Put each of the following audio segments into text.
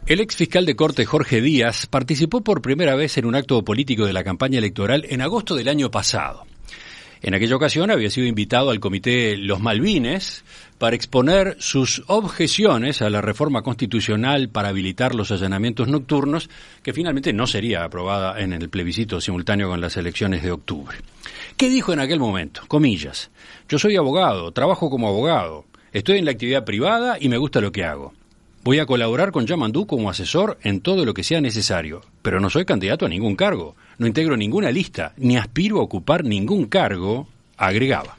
El ex fiscal de Corte Jorge Díaz participó por primera vez en un acto político de la campaña electoral en agosto del año pasado. En aquella ocasión había sido invitado al comité Los Malvines para exponer sus objeciones a la reforma constitucional para habilitar los allanamientos nocturnos, que finalmente no sería aprobada en el plebiscito simultáneo con las elecciones de octubre. ¿Qué dijo en aquel momento? Comillas: yo soy abogado, trabajo como abogado, estoy en la actividad privada y me gusta lo que hago. Voy a colaborar con Yamandú como asesor en todo lo que sea necesario, pero no soy candidato a ningún cargo, no integro ninguna lista, ni aspiro a ocupar ningún cargo, agregaba.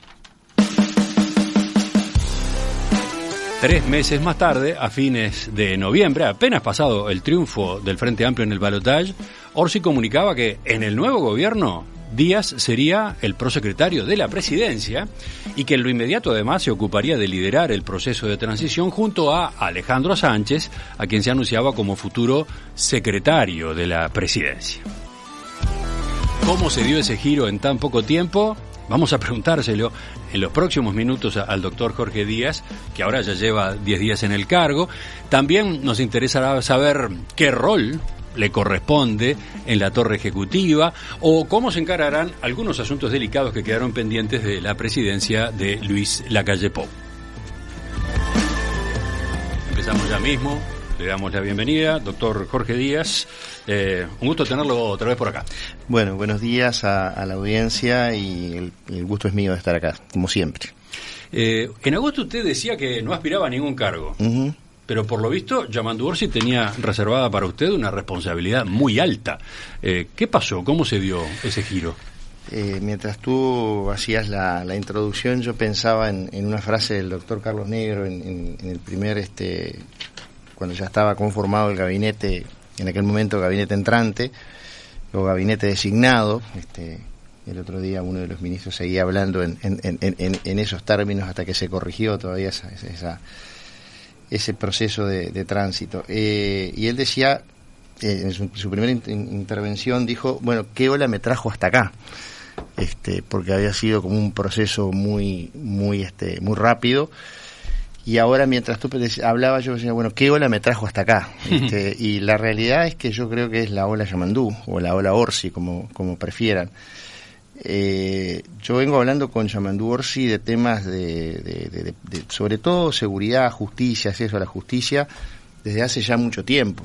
3 meses más tarde, a fines de noviembre, apenas pasado el triunfo del Frente Amplio en el balotaje, Orsi comunicaba que en el nuevo gobierno Díaz sería el prosecretario de la presidencia y que en lo inmediato además se ocuparía de liderar el proceso de transición junto a Alejandro Sánchez, a quien se anunciaba como futuro secretario de la presidencia. ¿Cómo se dio ese giro en tan poco tiempo? Vamos a preguntárselo en los próximos minutos al doctor Jorge Díaz, que ahora ya lleva 10 días en el cargo. También nos interesará saber qué rol le corresponde en la torre ejecutiva o cómo se encararán algunos asuntos delicados que quedaron pendientes de la presidencia de Luis Lacalle Pou. Empezamos ya mismo, le damos la bienvenida, doctor Jorge Díaz. Un gusto tenerlo otra vez por acá. Bueno, buenos días a la audiencia y el gusto es mío de estar acá, como siempre. En agosto usted decía que no aspiraba a ningún cargo. Uh-huh. Pero por lo visto, Yamandú Orsi tenía reservada para usted una responsabilidad muy alta. ¿Qué pasó? ¿Cómo se dio ese giro? Mientras tú hacías la introducción, yo pensaba en una frase del doctor Carlos Negro en el primer, cuando ya estaba conformado el gabinete, en aquel momento gabinete entrante, o gabinete designado. El otro día uno de los ministros seguía hablando en esos términos hasta que se corrigió todavía ese proceso de tránsito. Y él decía, en su primera intervención dijo, bueno, ¿qué ola me trajo hasta acá? Porque había sido como un proceso muy rápido. Y ahora mientras tú hablabas yo decía, bueno, ¿qué ola me trajo hasta acá? Y la realidad es que yo creo que es la ola Yamandú, o la ola Orsi, como prefieran. Yo vengo hablando con Yamandú Orsi de temas de sobre todo seguridad, justicia, acceso a la justicia, desde hace ya mucho tiempo.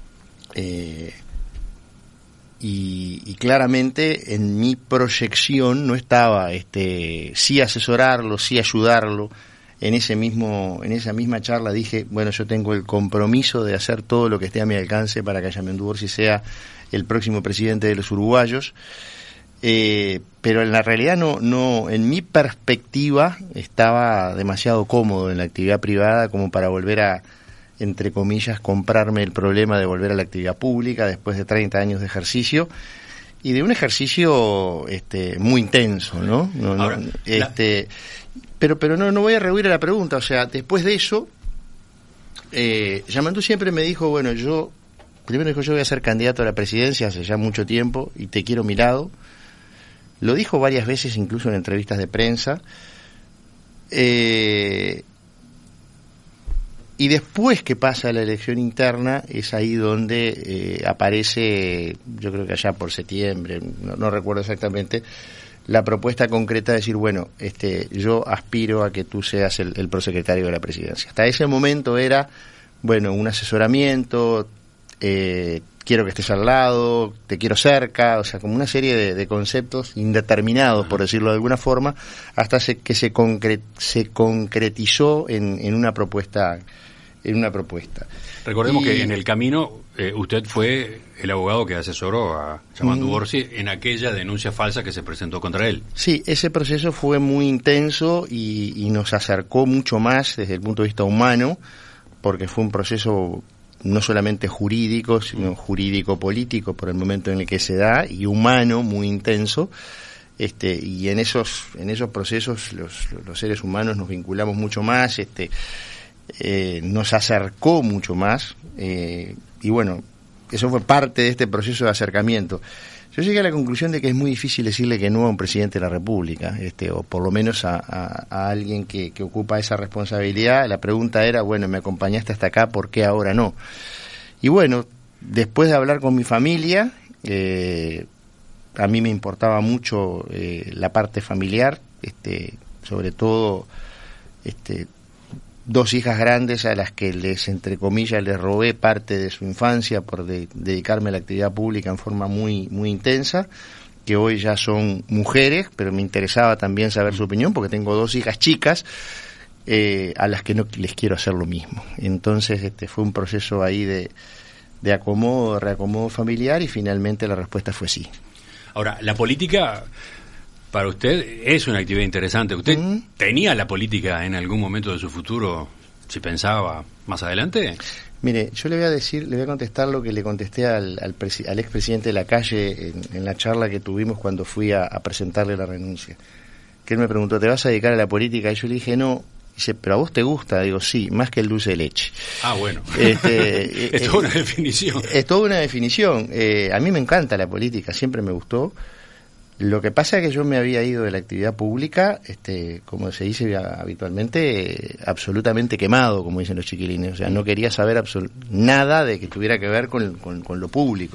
Y claramente en mi proyección no estaba sí asesorarlo, sí ayudarlo. En esa misma charla dije, bueno, yo tengo el compromiso de hacer todo lo que esté a mi alcance para que Yamandú Orsi sea el próximo presidente de los uruguayos. Pero en la realidad no, en mi perspectiva estaba demasiado cómodo en la actividad privada como para volver a, entre comillas, comprarme el problema de volver a la actividad pública después de 30 años de ejercicio y de un ejercicio muy intenso, ¿no? Ahora, pero no voy a rehuir a la pregunta, o sea, después de eso Yamandú siempre me dijo, bueno, primero dijo, yo voy a ser candidato a la presidencia hace ya mucho tiempo y te quiero a mi lado. Lo dijo varias veces, incluso en entrevistas de prensa. Y después que pasa la elección interna, es ahí donde aparece, yo creo que allá por septiembre, no recuerdo exactamente, la propuesta concreta de decir, bueno, yo aspiro a que tú seas el prosecretario de la presidencia. Hasta ese momento era, bueno, un asesoramiento, quiero que estés al lado, te quiero cerca, o sea, como una serie de conceptos indeterminados, por decirlo de alguna forma, hasta que se concretizó en una propuesta. Recordemos que en el camino usted fue el abogado que asesoró a Yamandú Orsi en aquella denuncia falsa que se presentó contra él. Sí, ese proceso fue muy intenso y nos acercó mucho más desde el punto de vista humano, porque fue un proceso no solamente jurídico, sino jurídico-político por el momento en el que se da, y humano, muy intenso, y en esos procesos los seres humanos nos vinculamos mucho más, nos acercó mucho más, y bueno, eso fue parte de este proceso de acercamiento. Yo llegué a la conclusión de que es muy difícil decirle que no a un presidente de la República, o por lo menos a alguien que ocupa esa responsabilidad. La pregunta era, bueno, me acompañaste hasta acá, ¿por qué ahora no? Y bueno, después de hablar con mi familia, a mí me importaba mucho la parte familiar, sobre todo 2 hijas grandes a las que entre comillas, les robé parte de su infancia por dedicarme a la actividad pública en forma muy, muy intensa, que hoy ya son mujeres, pero me interesaba también saber su opinión, porque tengo 2 hijas chicas, a las que no les quiero hacer lo mismo. Entonces fue un proceso ahí de acomodo, de reacomodo familiar, y finalmente la respuesta fue sí. Ahora, la política para usted es una actividad interesante. ¿Usted tenía la política en algún momento de su futuro, si pensaba más adelante? Mire, yo le voy a contestar lo que le contesté al expresidente Lacalle en la charla que tuvimos cuando fui a presentarle la renuncia. Que él me preguntó, ¿te vas a dedicar a la política? Y yo le dije, no. Dice, ¿pero a vos te gusta? Digo, sí, más que el dulce de leche. Ah, bueno. Es toda una definición. Es toda una definición. A mí me encanta la política, siempre me gustó. Lo que pasa es que yo me había ido de la actividad pública, como se dice habitualmente, absolutamente quemado, como dicen los chiquilines. O sea, no quería saber nada de que tuviera que ver con lo público.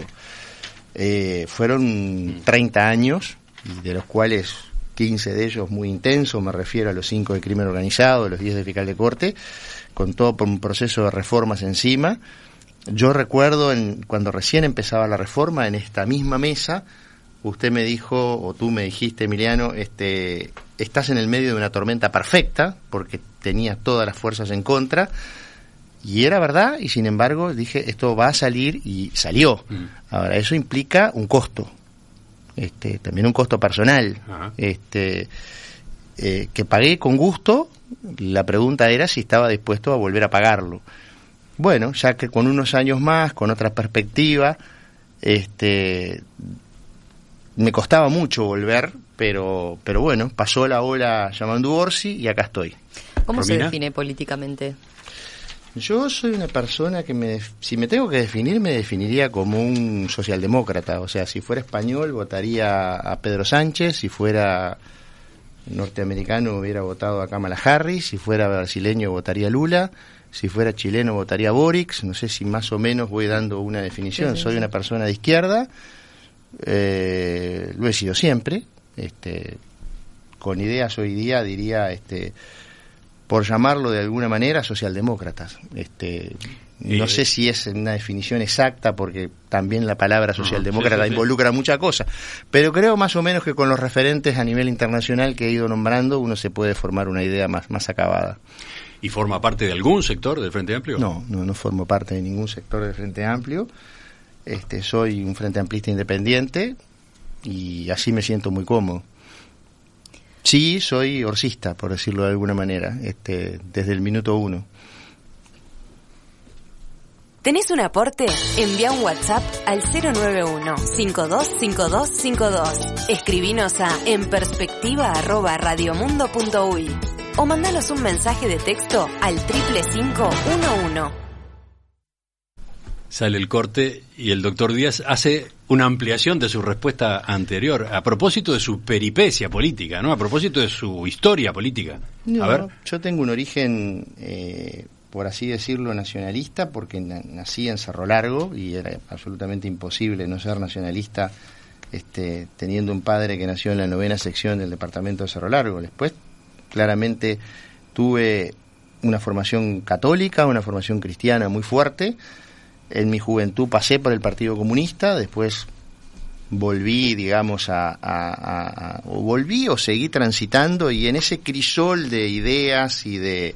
Fueron 30 años, de los cuales 15 de ellos muy intensos, me refiero a los 5 de crimen organizado, los 10 de fiscal de corte, con todo por un proceso de reformas encima. Yo recuerdo cuando recién empezaba la reforma, en esta misma mesa, usted me dijo, o tú me dijiste, Emiliano, estás en el medio de una tormenta perfecta, porque tenías todas las fuerzas en contra, y era verdad, y sin embargo dije, esto va a salir, y salió. Ahora, eso implica un costo, también un costo personal, que pagué con gusto. La pregunta era si estaba dispuesto a volver a pagarlo. Bueno, ya que con unos años más, con otra perspectiva, me costaba mucho volver, pero bueno, pasó la ola llamando Orsi y acá estoy. ¿Cómo se define políticamente? Yo soy una persona que si me tengo que definir, me definiría como un socialdemócrata. O sea, si fuera español votaría a Pedro Sánchez, si fuera norteamericano hubiera votado a Kamala Harris, si fuera brasileño votaría a Lula, si fuera chileno votaría a Boric. No sé si más o menos voy dando una definición. Sí. Soy una persona de izquierda, lo he sido siempre, con ideas hoy día diría, por llamarlo de alguna manera, socialdemócratas. No sé si es una definición exacta, porque también la palabra socialdemócrata involucra mucha cosa, pero creo más o menos que con los referentes a nivel internacional que he ido nombrando, uno se puede formar una idea más acabada. ¿Y forma parte de algún sector del Frente Amplio? No formo parte de ningún sector del Frente Amplio. Soy un frente amplista independiente y así me siento muy cómodo. Sí, soy orsista, por decirlo de alguna manera, desde el minuto 1. ¿Tenés un aporte? Envía un WhatsApp al 091-525252. Escribinos a enperspectiva@radiomundo.uy o mandanos un mensaje de texto al 55511. Sale el corte y el doctor Díaz hace una ampliación de su respuesta anterior a propósito de su peripecia política, ¿no? A propósito de su historia política. No, a ver. Yo tengo un origen, por así decirlo, nacionalista, porque nací en Cerro Largo y era absolutamente imposible no ser nacionalista teniendo un padre que nació en la 9ª sección del departamento de Cerro Largo. Después, claramente, tuve una formación católica, una formación cristiana muy fuerte. En mi juventud pasé por el Partido Comunista, después volví, digamos, volví o seguí transitando, y en ese crisol de ideas y de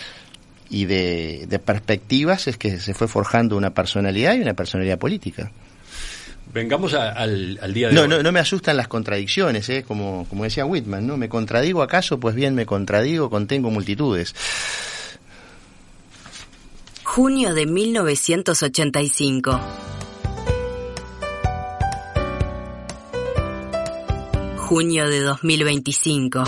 perspectivas es que se fue forjando una personalidad y una personalidad política. Vengamos al día de hoy. No me asustan las contradicciones, como decía Whitman, ¿no? ¿Me contradigo acaso? Pues bien, me contradigo, contengo multitudes. Junio de 1985. Junio de 2025.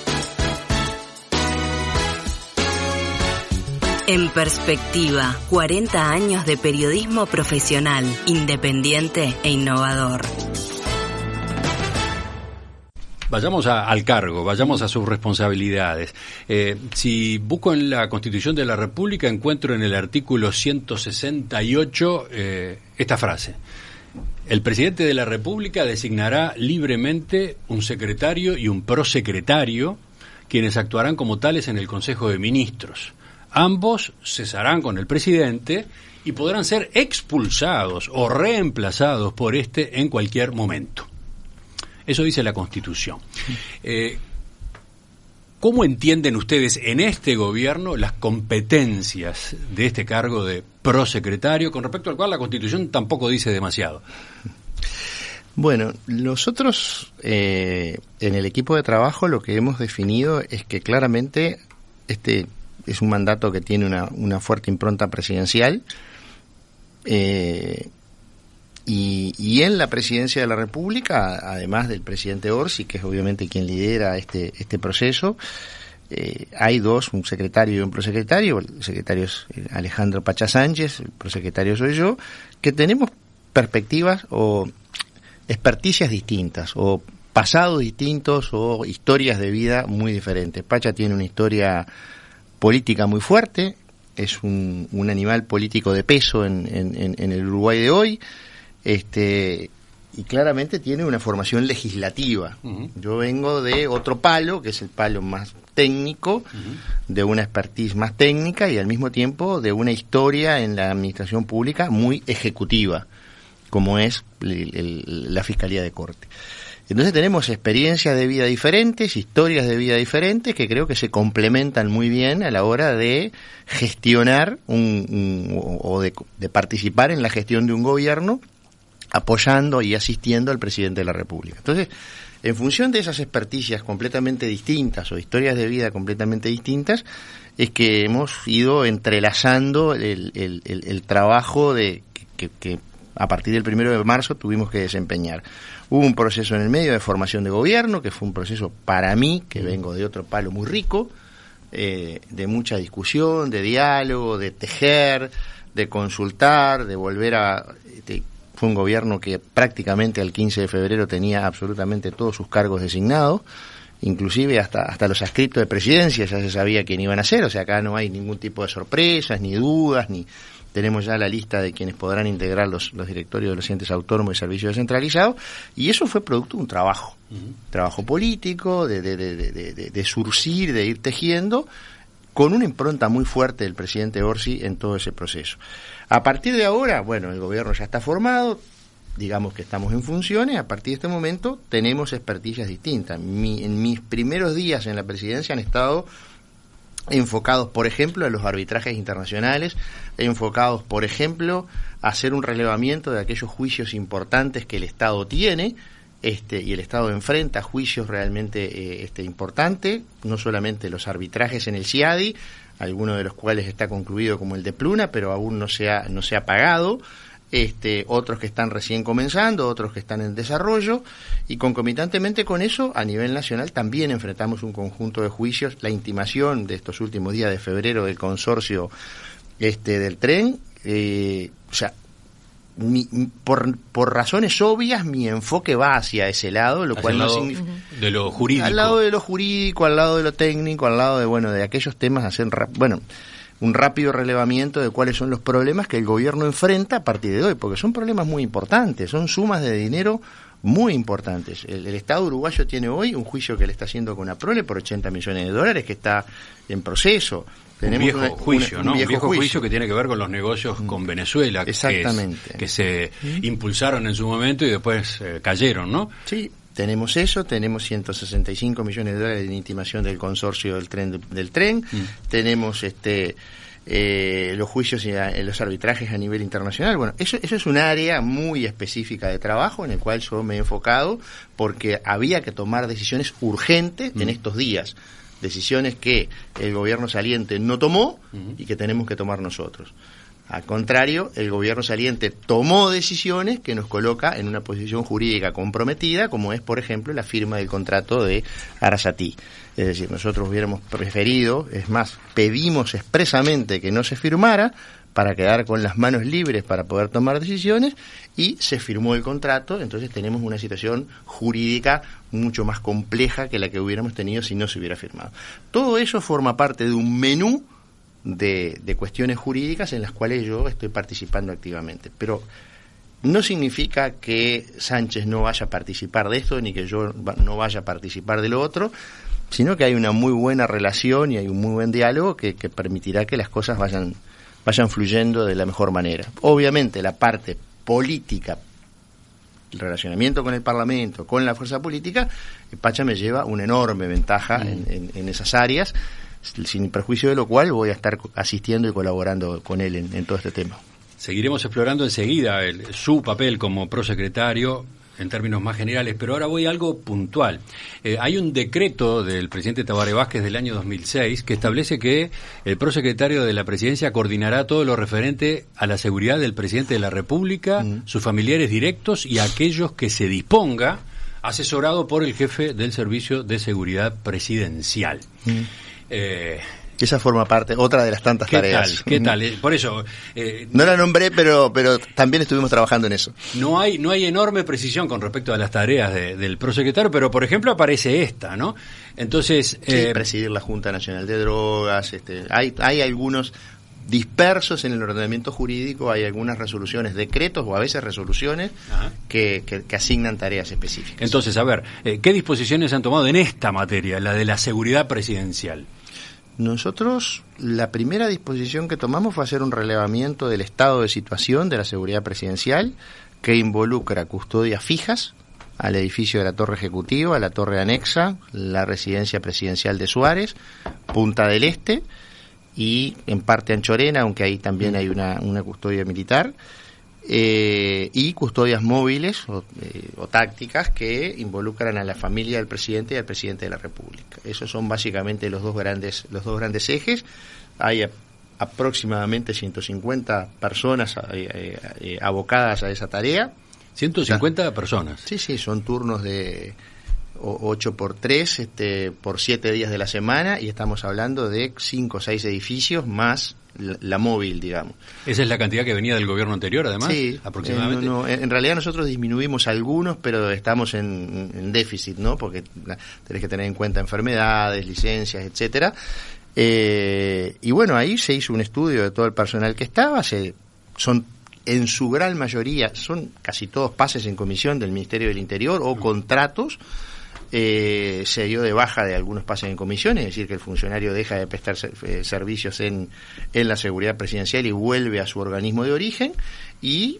En perspectiva, 40 años de periodismo profesional, independiente e innovador. Vayamos al cargo, vayamos a sus responsabilidades. Si busco en la Constitución de la República, encuentro en el artículo 168 esta frase. El presidente de la República designará libremente un secretario y un prosecretario, quienes actuarán como tales en el Consejo de Ministros. Ambos cesarán con el presidente y podrán ser expulsados o reemplazados por este en cualquier momento. Eso dice la Constitución. ¿Cómo entienden ustedes en este gobierno las competencias de este cargo de prosecretario, con respecto al cual la Constitución tampoco dice demasiado? Bueno, nosotros en el equipo de trabajo lo que hemos definido es que claramente este es un mandato que tiene una fuerte impronta presidencial, y en la presidencia de la República, además del presidente Orsi, que es obviamente quien lidera este proceso, hay dos, un secretario y un prosecretario. El secretario es Alejandro Pachá Sánchez, el prosecretario soy yo, que tenemos perspectivas o experticias distintas, o pasados distintos, o historias de vida muy diferentes. Pachá tiene una historia política muy fuerte, es un animal político de peso en el Uruguay de hoy, y claramente tiene una formación legislativa. Uh-huh. Yo vengo de otro palo, que es el palo más técnico, uh-huh, de una expertise más técnica y al mismo tiempo de una historia en la administración pública muy ejecutiva, como es la Fiscalía de Corte. Entonces tenemos experiencias de vida diferentes, historias de vida diferentes, que creo que se complementan muy bien a la hora de gestionar o de participar en la gestión de un gobierno, apoyando y asistiendo al presidente de la República. Entonces, en función de esas experticias completamente distintas o historias de vida completamente distintas, es que hemos ido entrelazando el trabajo que a partir del 1 de marzo tuvimos que desempeñar. Hubo un proceso en el medio de formación de gobierno, que fue un proceso para mí, que vengo de otro palo muy rico, de mucha discusión, de diálogo, de tejer, de consultar, de volver a... Fue un gobierno que prácticamente al 15 de febrero tenía absolutamente todos sus cargos designados, inclusive hasta los adscriptos de presidencia ya se sabía quién iban a ser, o sea, acá no hay ningún tipo de sorpresas, ni dudas, ni... Tenemos ya la lista de quienes podrán integrar los directorios de los entes autónomos y servicios descentralizados, y eso fue producto de un trabajo, trabajo político, de surcir, de ir tejiendo, con una impronta muy fuerte del presidente Orsi en todo ese proceso. A partir de ahora, bueno, el gobierno ya está formado, digamos que estamos en funciones, a partir de este momento tenemos experticias distintas. En mis primeros días en la presidencia han estado enfocados, por ejemplo, a los arbitrajes internacionales, enfocados, por ejemplo, a hacer un relevamiento de aquellos juicios importantes que el Estado tiene, y el Estado enfrenta juicios realmente importantes, no solamente los arbitrajes en el CIADI, algunos de los cuales está concluido como el de Pluna, pero aún no se ha pagado, otros que están recién comenzando, otros que están en desarrollo, y concomitantemente con eso, a nivel nacional también enfrentamos un conjunto de juicios, la intimación de estos últimos días de febrero del consorcio del tren, o sea, por razones obvias mi enfoque va hacia ese lado, lo cual no significa de lo jurídico, al lado de lo jurídico, al lado de lo técnico, al lado de aquellos temas, hacer un rápido relevamiento de cuáles son los problemas que el gobierno enfrenta a partir de hoy, porque son problemas muy importantes, son sumas de dinero muy importantes. El Estado uruguayo tiene hoy un juicio que le está haciendo con APROLE por $80 millones que está en proceso. Tenemos un viejo juicio que tiene que ver con los negocios con Venezuela. Exactamente. Que se impulsaron en su momento y después cayeron, ¿no? Sí. Tenemos eso, tenemos $165 millones de intimación del consorcio del tren, tenemos los juicios y los arbitrajes a nivel internacional. Bueno, eso es un área muy específica de trabajo en el cual yo me he enfocado porque había que tomar decisiones urgentes en estos días, decisiones que el gobierno saliente no tomó y que tenemos que tomar nosotros. Al contrario, el gobierno saliente tomó decisiones que nos coloca en una posición jurídica comprometida, como es, por ejemplo, la firma del contrato de Arasatí. Es decir, nosotros hubiéramos preferido, es más, pedimos expresamente que no se firmara, para quedar con las manos libres para poder tomar decisiones, y se firmó el contrato. Entonces tenemos una situación jurídica mucho más compleja que la que hubiéramos tenido si no se hubiera firmado. Todo eso forma parte de un menú de cuestiones jurídicas en las cuales yo estoy participando activamente, pero no significa que Sánchez no vaya a participar de esto, ni que yo no vaya a participar de lo otro, sino que hay una muy buena relación y hay un muy buen diálogo que permitirá que las cosas vayan fluyendo de la mejor manera. Obviamente la parte política, el relacionamiento con el Parlamento, con la fuerza política, Pacha me lleva una enorme ventaja en esas áreas, sin perjuicio de lo cual voy a estar asistiendo y colaborando con él en todo este tema. Seguiremos explorando enseguida su papel como prosecretario en términos más generales, pero ahora voy a algo puntual. Hay un decreto del presidente Tabaré Vázquez del año 2006 que establece que el prosecretario de la presidencia coordinará todo lo referente a la seguridad del presidente de la República, sus familiares directos y aquellos que se disponga, asesorado por el jefe del Servicio de Seguridad Presidencial. Esa forma parte, otra de las tantas tareas. ¿Qué tal? Por eso... no la nombré, pero también estuvimos trabajando en eso. No hay enorme precisión con respecto a las tareas del prosecretario, pero por ejemplo aparece esta, ¿no? Entonces... Sí, presidir la Junta Nacional de Drogas, hay algunos dispersos en el ordenamiento jurídico, hay algunas resoluciones, decretos o a veces resoluciones que asignan tareas específicas. Entonces, a ver, ¿qué disposiciones han tomado en esta materia, la de la seguridad presidencial? Nosotros, la primera disposición que tomamos fue hacer un relevamiento del estado de situación de la seguridad presidencial, que involucra custodias fijas al edificio de la Torre Ejecutiva, a la Torre Anexa, la residencia presidencial de Suárez, Punta del Este y en parte Anchorena, aunque ahí también hay una custodia militar, y custodias móviles o tácticas que involucran a la familia del presidente y al presidente de la República. Esos son básicamente los dos grandes ejes. Hay aproximadamente 150 personas abocadas a esa tarea. 150 personas. Sí, son turnos de 8x3 por 7 días de la semana, y estamos hablando de 5 o 6 edificios más la móvil, digamos. ¿Esa es la cantidad que venía del gobierno anterior, además? Sí, aproximadamente. En realidad nosotros disminuimos algunos, pero estamos en déficit, ¿no? Porque tenés que tener en cuenta enfermedades, licencias, etcétera. Y bueno, ahí se hizo un estudio de todo el personal que estaba. Son en su gran mayoría, son casi todos pases en comisión del Ministerio del Interior o contratos. Se dio de baja de algunos pases en comisión, es decir, que el funcionario deja de prestar servicios en la seguridad presidencial y vuelve a su organismo de origen, y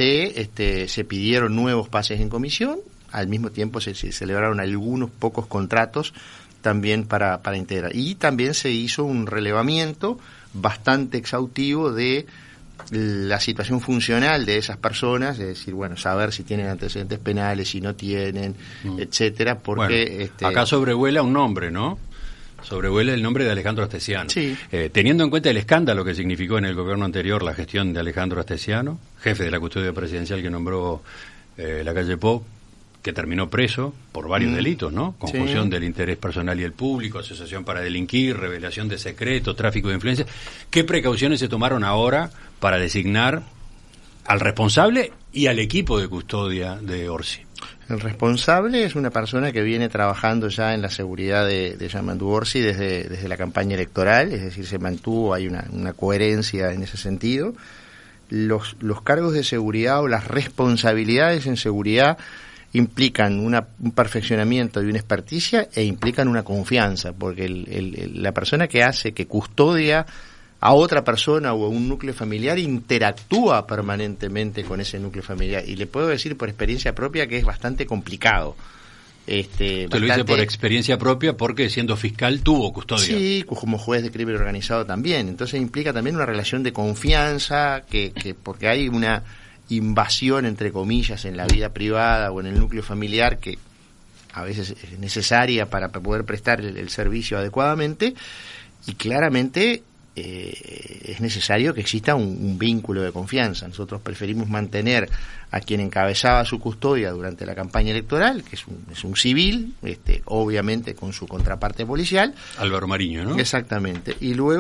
se pidieron nuevos pases en comisión. Al mismo tiempo se celebraron algunos pocos contratos también para integrar, y también se hizo un relevamiento bastante exhaustivo de la situación funcional de esas personas, es decir, bueno, saber si tienen antecedentes penales, si no tienen, etcétera, porque... Bueno, acá sobrevuela un nombre, ¿no? Sobrevuela el nombre de Alejandro Astesiano. Sí. Teniendo en cuenta el escándalo que significó en el gobierno anterior la gestión de Alejandro Astesiano, jefe de la custodia presidencial que nombró Lacalle Pou, que terminó preso por varios delitos, ¿no? Conjunción del interés personal y el público, asociación para delinquir, revelación de secretos, tráfico de influencia. ¿Qué precauciones se tomaron ahora para designar al responsable y al equipo de custodia de Orsi? El responsable es una persona que viene trabajando ya en la seguridad de Yamandú Orsi desde la campaña electoral, es decir, se mantuvo, hay una coherencia en ese sentido. Los cargos de seguridad o las responsabilidades en seguridad implican un perfeccionamiento y una experticia, e implican una confianza, porque la persona que custodia a otra persona o a un núcleo familiar interactúa permanentemente con ese núcleo familiar, y le puedo decir por experiencia propia que es bastante complicado. Te lo dice por experiencia propia porque siendo fiscal tuvo custodia. Sí, como juez de crimen organizado también, entonces implica también una relación de confianza, porque hay una invasión, entre comillas, en la vida privada o en el núcleo familiar que a veces es necesaria para poder prestar el servicio adecuadamente, y claramente es necesario que exista un vínculo de confianza. Nosotros preferimos mantener a quien encabezaba su custodia durante la campaña electoral, que es un civil, obviamente con su contraparte policial. Álvaro Mariño, ¿no? Exactamente. Y luego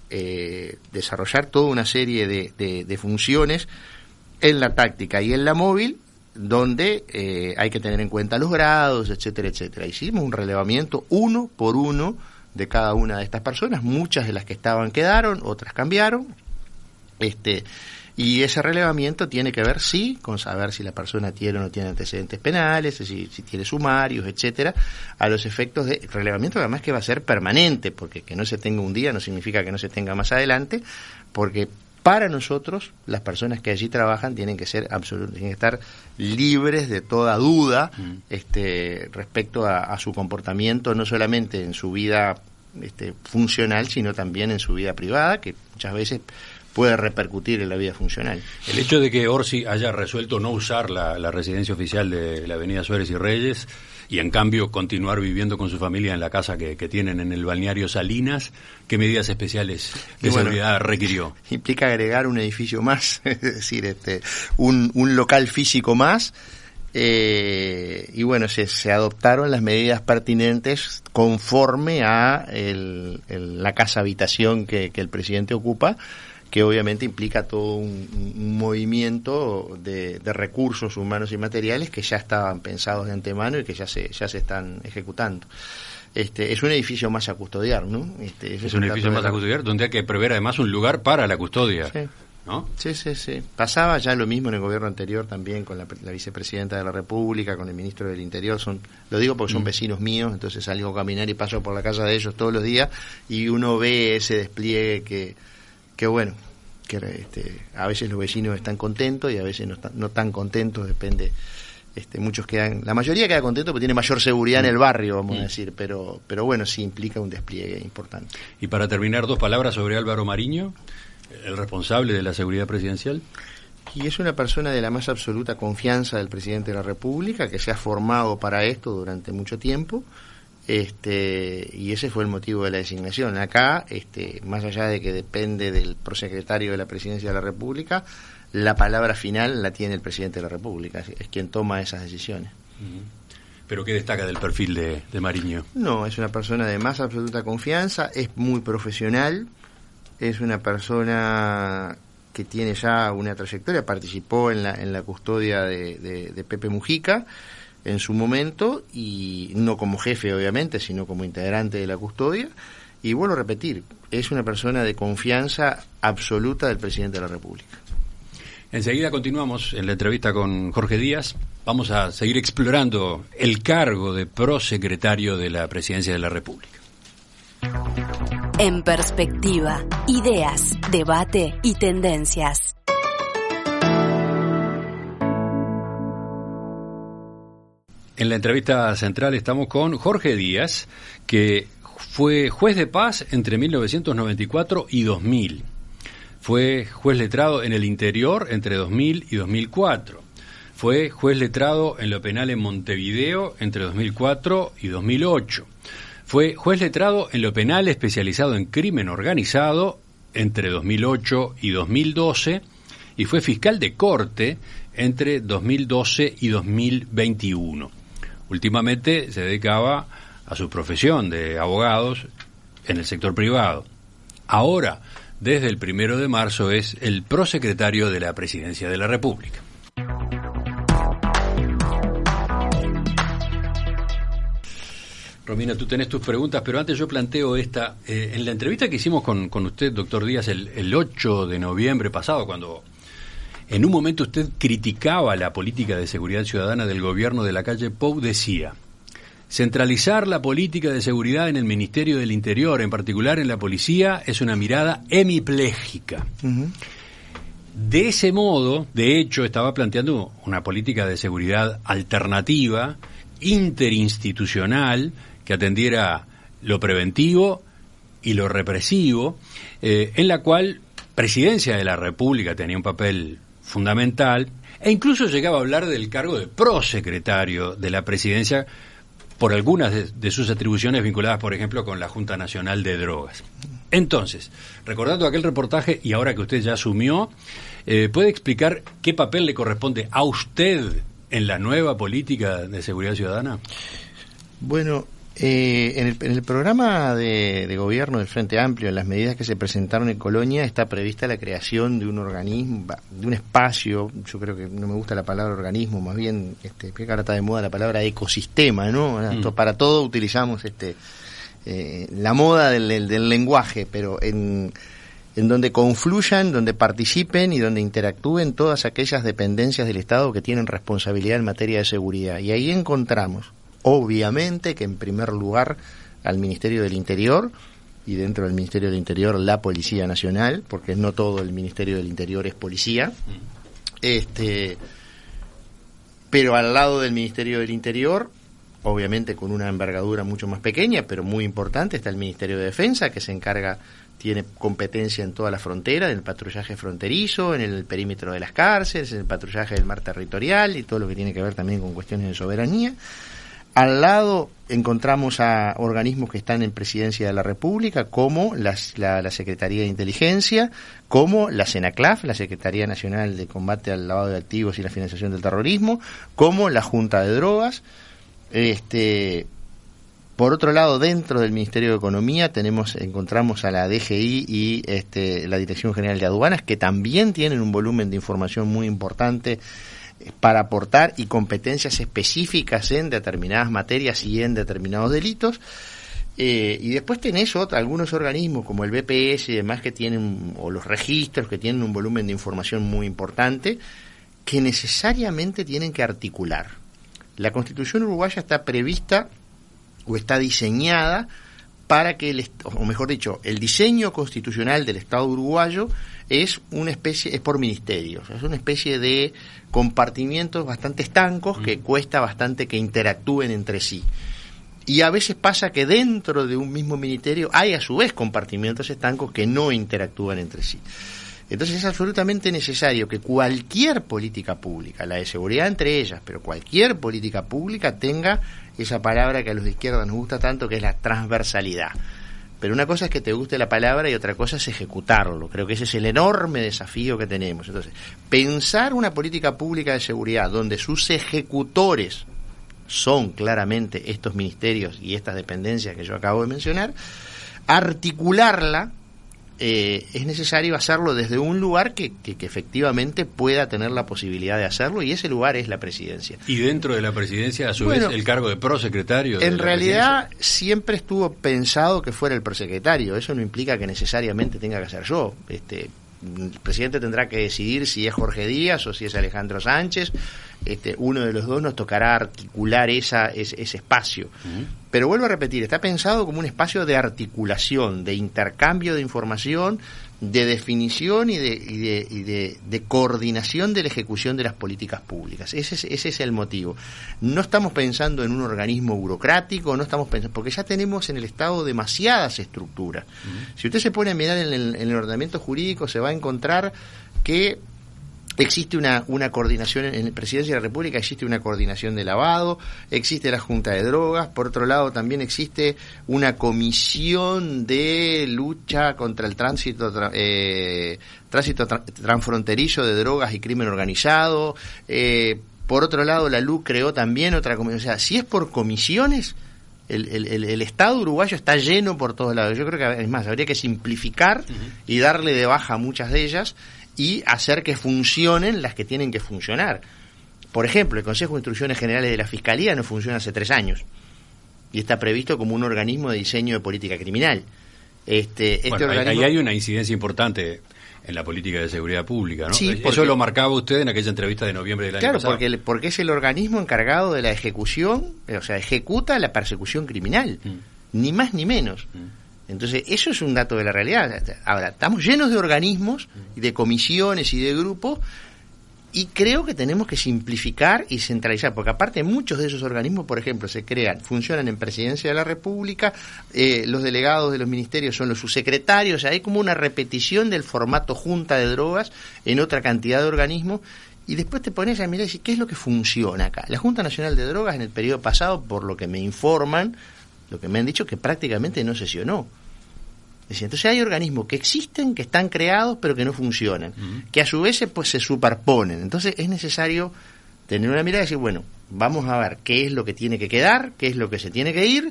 desarrollar toda una serie de funciones en la táctica y en la móvil, donde hay que tener en cuenta los grados, etcétera, etcétera. Hicimos un relevamiento uno por uno de cada una de estas personas, muchas de las que estaban quedaron, otras cambiaron, y ese relevamiento tiene que ver, sí, con saber si la persona tiene o no tiene antecedentes penales, si tiene sumarios, etcétera, a los efectos de relevamiento, además que va a ser permanente, porque que no se tenga un día no significa que no se tenga más adelante, porque para nosotros, las personas que allí trabajan tienen que ser tienen que estar libres de toda duda respecto a su comportamiento, no solamente en su vida funcional, sino también en su vida privada, que muchas veces puede repercutir en la vida funcional. El hecho de que Orsi haya resuelto no usar la residencia oficial de la avenida Suárez y Reyes y en cambio continuar viviendo con su familia en la casa que tienen en el balneario Salinas, ¿qué medidas especiales de seguridad requirió? Implica agregar un edificio más, es decir, un local físico más, y bueno, se adoptaron las medidas pertinentes conforme a la casa habitación que el presidente ocupa, que obviamente implica todo un movimiento de recursos humanos y materiales que ya estaban pensados de antemano y que ya se están ejecutando. Es un edificio más a custodiar, ¿no? Es un edificio más a custodiar, donde hay que prever además un lugar para la custodia, sí. ¿no? Sí. Pasaba ya lo mismo en el gobierno anterior también con la vicepresidenta de la República, con el ministro del Interior. Lo digo porque son vecinos míos, entonces salgo a caminar y paso por la casa de ellos todos los días y uno ve ese despliegue que bueno, que a veces los vecinos están contentos y a veces no tan contentos, depende. La mayoría queda contento porque tiene mayor seguridad en el barrio, vamos a decir, pero bueno, sí implica un despliegue importante. Y para terminar, 2 palabras sobre Álvaro Mariño, el responsable de la seguridad presidencial. Y es una persona de la más absoluta confianza del presidente de la República, que se ha formado para esto durante mucho tiempo, y ese fue el motivo de la designación. Acá, más allá de que depende del prosecretario de la Presidencia de la República, la palabra final la tiene el presidente de la República, es quien toma esas decisiones. ¿Pero qué destaca del perfil de Mariño? No, es una persona de más absoluta confianza, es muy profesional, es una persona que tiene ya una trayectoria, participó en la custodia de Pepe Mujica en su momento, y no como jefe obviamente, sino como integrante de la custodia, y vuelvo a repetir, es una persona de confianza absoluta del presidente de la República. Enseguida continuamos en la entrevista con Jorge Díaz. Vamos a seguir explorando el cargo de prosecretario de la Presidencia de la República. En perspectiva, ideas, debate y tendencias. En la entrevista central estamos con Jorge Díaz, que fue juez de paz entre 1994 y 2000. Fue juez letrado en el interior entre 2000 y 2004. Fue juez letrado en lo penal en Montevideo entre 2004 y 2008. Fue juez letrado en lo penal especializado en crimen organizado entre 2008 y 2012 y fue fiscal de corte entre 2012 y 2021. Últimamente se dedicaba a su profesión de abogados en el sector privado. Ahora, desde el 1 de marzo, es el prosecretario de la Presidencia de la República. Romina, tú tenés tus preguntas, pero antes yo planteo esta. En la entrevista que hicimos con usted, doctor Díaz, el 8 de noviembre pasado, cuando en un momento usted criticaba la política de seguridad ciudadana del gobierno de la calle Pou, decía: centralizar la política de seguridad en el Ministerio del Interior, en particular en la policía, es una mirada hemipléjica. Uh-huh. De ese modo, de hecho, estaba planteando una política de seguridad alternativa, interinstitucional, que atendiera lo preventivo y lo represivo, en la cual Presidencia de la República tenía un papel fundamental, e incluso llegaba a hablar del cargo de prosecretario de la Presidencia por algunas de sus atribuciones vinculadas, por ejemplo, con la Junta Nacional de Drogas. Entonces, recordando aquel reportaje, y ahora que usted ya asumió, ¿puede explicar qué papel le corresponde a usted en la nueva política de seguridad ciudadana? Bueno, En el programa de gobierno del Frente Amplio, en las medidas que se presentaron en Colonia, está prevista la creación de un organismo, de un espacio. Yo creo que no me gusta la palabra organismo, más bien, creo que ahora está de moda la palabra ecosistema, ¿no? Para todo utilizamos la moda del lenguaje, pero en donde confluyan, donde participen y donde interactúen todas aquellas dependencias del Estado que tienen responsabilidad en materia de seguridad. Y ahí encontramos, obviamente, que en primer lugar al Ministerio del Interior, y dentro del Ministerio del Interior la Policía Nacional, porque no todo el Ministerio del Interior es policía, pero al lado del Ministerio del Interior, obviamente con una envergadura mucho más pequeña, pero muy importante, está el Ministerio de Defensa, que se encarga, tiene competencia en toda la frontera, en el patrullaje fronterizo, en el perímetro de las cárceles, en el patrullaje del mar territorial y todo lo que tiene que ver también con cuestiones de soberanía. Al lado encontramos a organismos que están en Presidencia de la República, como la Secretaría de Inteligencia, como la SENACLAF, la Secretaría Nacional de Combate al Lavado de Activos y la Financiación del Terrorismo, como la Junta de Drogas. Por otro lado, dentro del Ministerio de Economía encontramos a la DGI y la Dirección General de Aduanas, que también tienen un volumen de información muy importante para aportar y competencias específicas en determinadas materias y en determinados delitos. Y después tenés algunos organismos como el BPS y demás que tienen, o los registros, que tienen un volumen de información muy importante, que necesariamente tienen que articular. La Constitución uruguaya está prevista o está diseñada para que el diseño constitucional del Estado uruguayo es por ministerios, es una especie de compartimientos bastante estancos que cuesta bastante que interactúen entre sí. Y a veces pasa que dentro de un mismo ministerio hay a su vez compartimientos estancos que no interactúan entre sí. Entonces es absolutamente necesario que cualquier política pública, la de seguridad entre ellas, pero cualquier política pública tenga esa palabra que a los de izquierda nos gusta tanto, que es la transversalidad. Pero una cosa es que te guste la palabra y otra cosa es ejecutarlo. Creo que ese es el enorme desafío que tenemos. Entonces, pensar una política pública de seguridad donde sus ejecutores son claramente estos ministerios y estas dependencias que yo acabo de mencionar, articularla, es necesario hacerlo desde un lugar que efectivamente pueda tener la posibilidad de hacerlo, y ese lugar es la presidencia. Y dentro de la presidencia, a su vez, el cargo de prosecretario. En realidad siempre estuvo pensado que fuera el prosecretario. Eso no implica que necesariamente tenga que ser yo. El presidente tendrá que decidir si es Jorge Díaz o si es Alejandro Sánchez. Uno de los dos nos tocará articular ese espacio. Pero vuelvo a repetir, está pensado como un espacio de articulación, de intercambio de información, de definición y de coordinación de la ejecución de las políticas públicas. Ese es el motivo. No estamos pensando en un organismo burocrático, no estamos pensando, porque ya tenemos en el Estado demasiadas estructuras. Si usted se pone a mirar en el ordenamiento jurídico, se va a encontrar que existe una coordinación en la Presidencia de la República, existe una coordinación de lavado, existe la Junta de Drogas, por otro lado también existe una comisión de lucha contra el tránsito transfronterizo de drogas y crimen organizado, por otro lado la LUC creó también otra comisión. O sea, si es por comisiones, el Estado uruguayo está lleno por todos lados. Yo creo que, es más, habría que simplificar y darle de baja a muchas de ellas y hacer que funcionen las que tienen que funcionar. Por ejemplo, el Consejo de Instrucciones Generales de la Fiscalía no funciona hace 3 años y está previsto como un organismo de diseño de política criminal. Ahí hay una incidencia importante en la política de seguridad pública, ¿no? Sí, eso lo marcaba usted en aquella entrevista de noviembre del año pasado. Claro, porque es el organismo encargado de la ejecución, o sea, ejecuta la persecución criminal, ni más ni menos. Entonces, eso es un dato de la realidad. Ahora, estamos llenos de organismos y de comisiones y de grupos, y creo que tenemos que simplificar y centralizar, porque aparte muchos de esos organismos, por ejemplo, funcionan en Presidencia de la República, los delegados de los ministerios son los subsecretarios, o sea, hay como una repetición del formato Junta de Drogas en otra cantidad de organismos, y después te pones a mirar y decir, ¿qué es lo que funciona acá? La Junta Nacional de Drogas en el periodo pasado, por lo que me informan, lo que me han dicho, que prácticamente no sesionó. Es decir, entonces hay organismos que existen, que están creados, pero que no funcionan, que a su vez se superponen. Entonces es necesario tener una mirada y decir, bueno, vamos a ver qué es lo que tiene que quedar, qué es lo que se tiene que ir,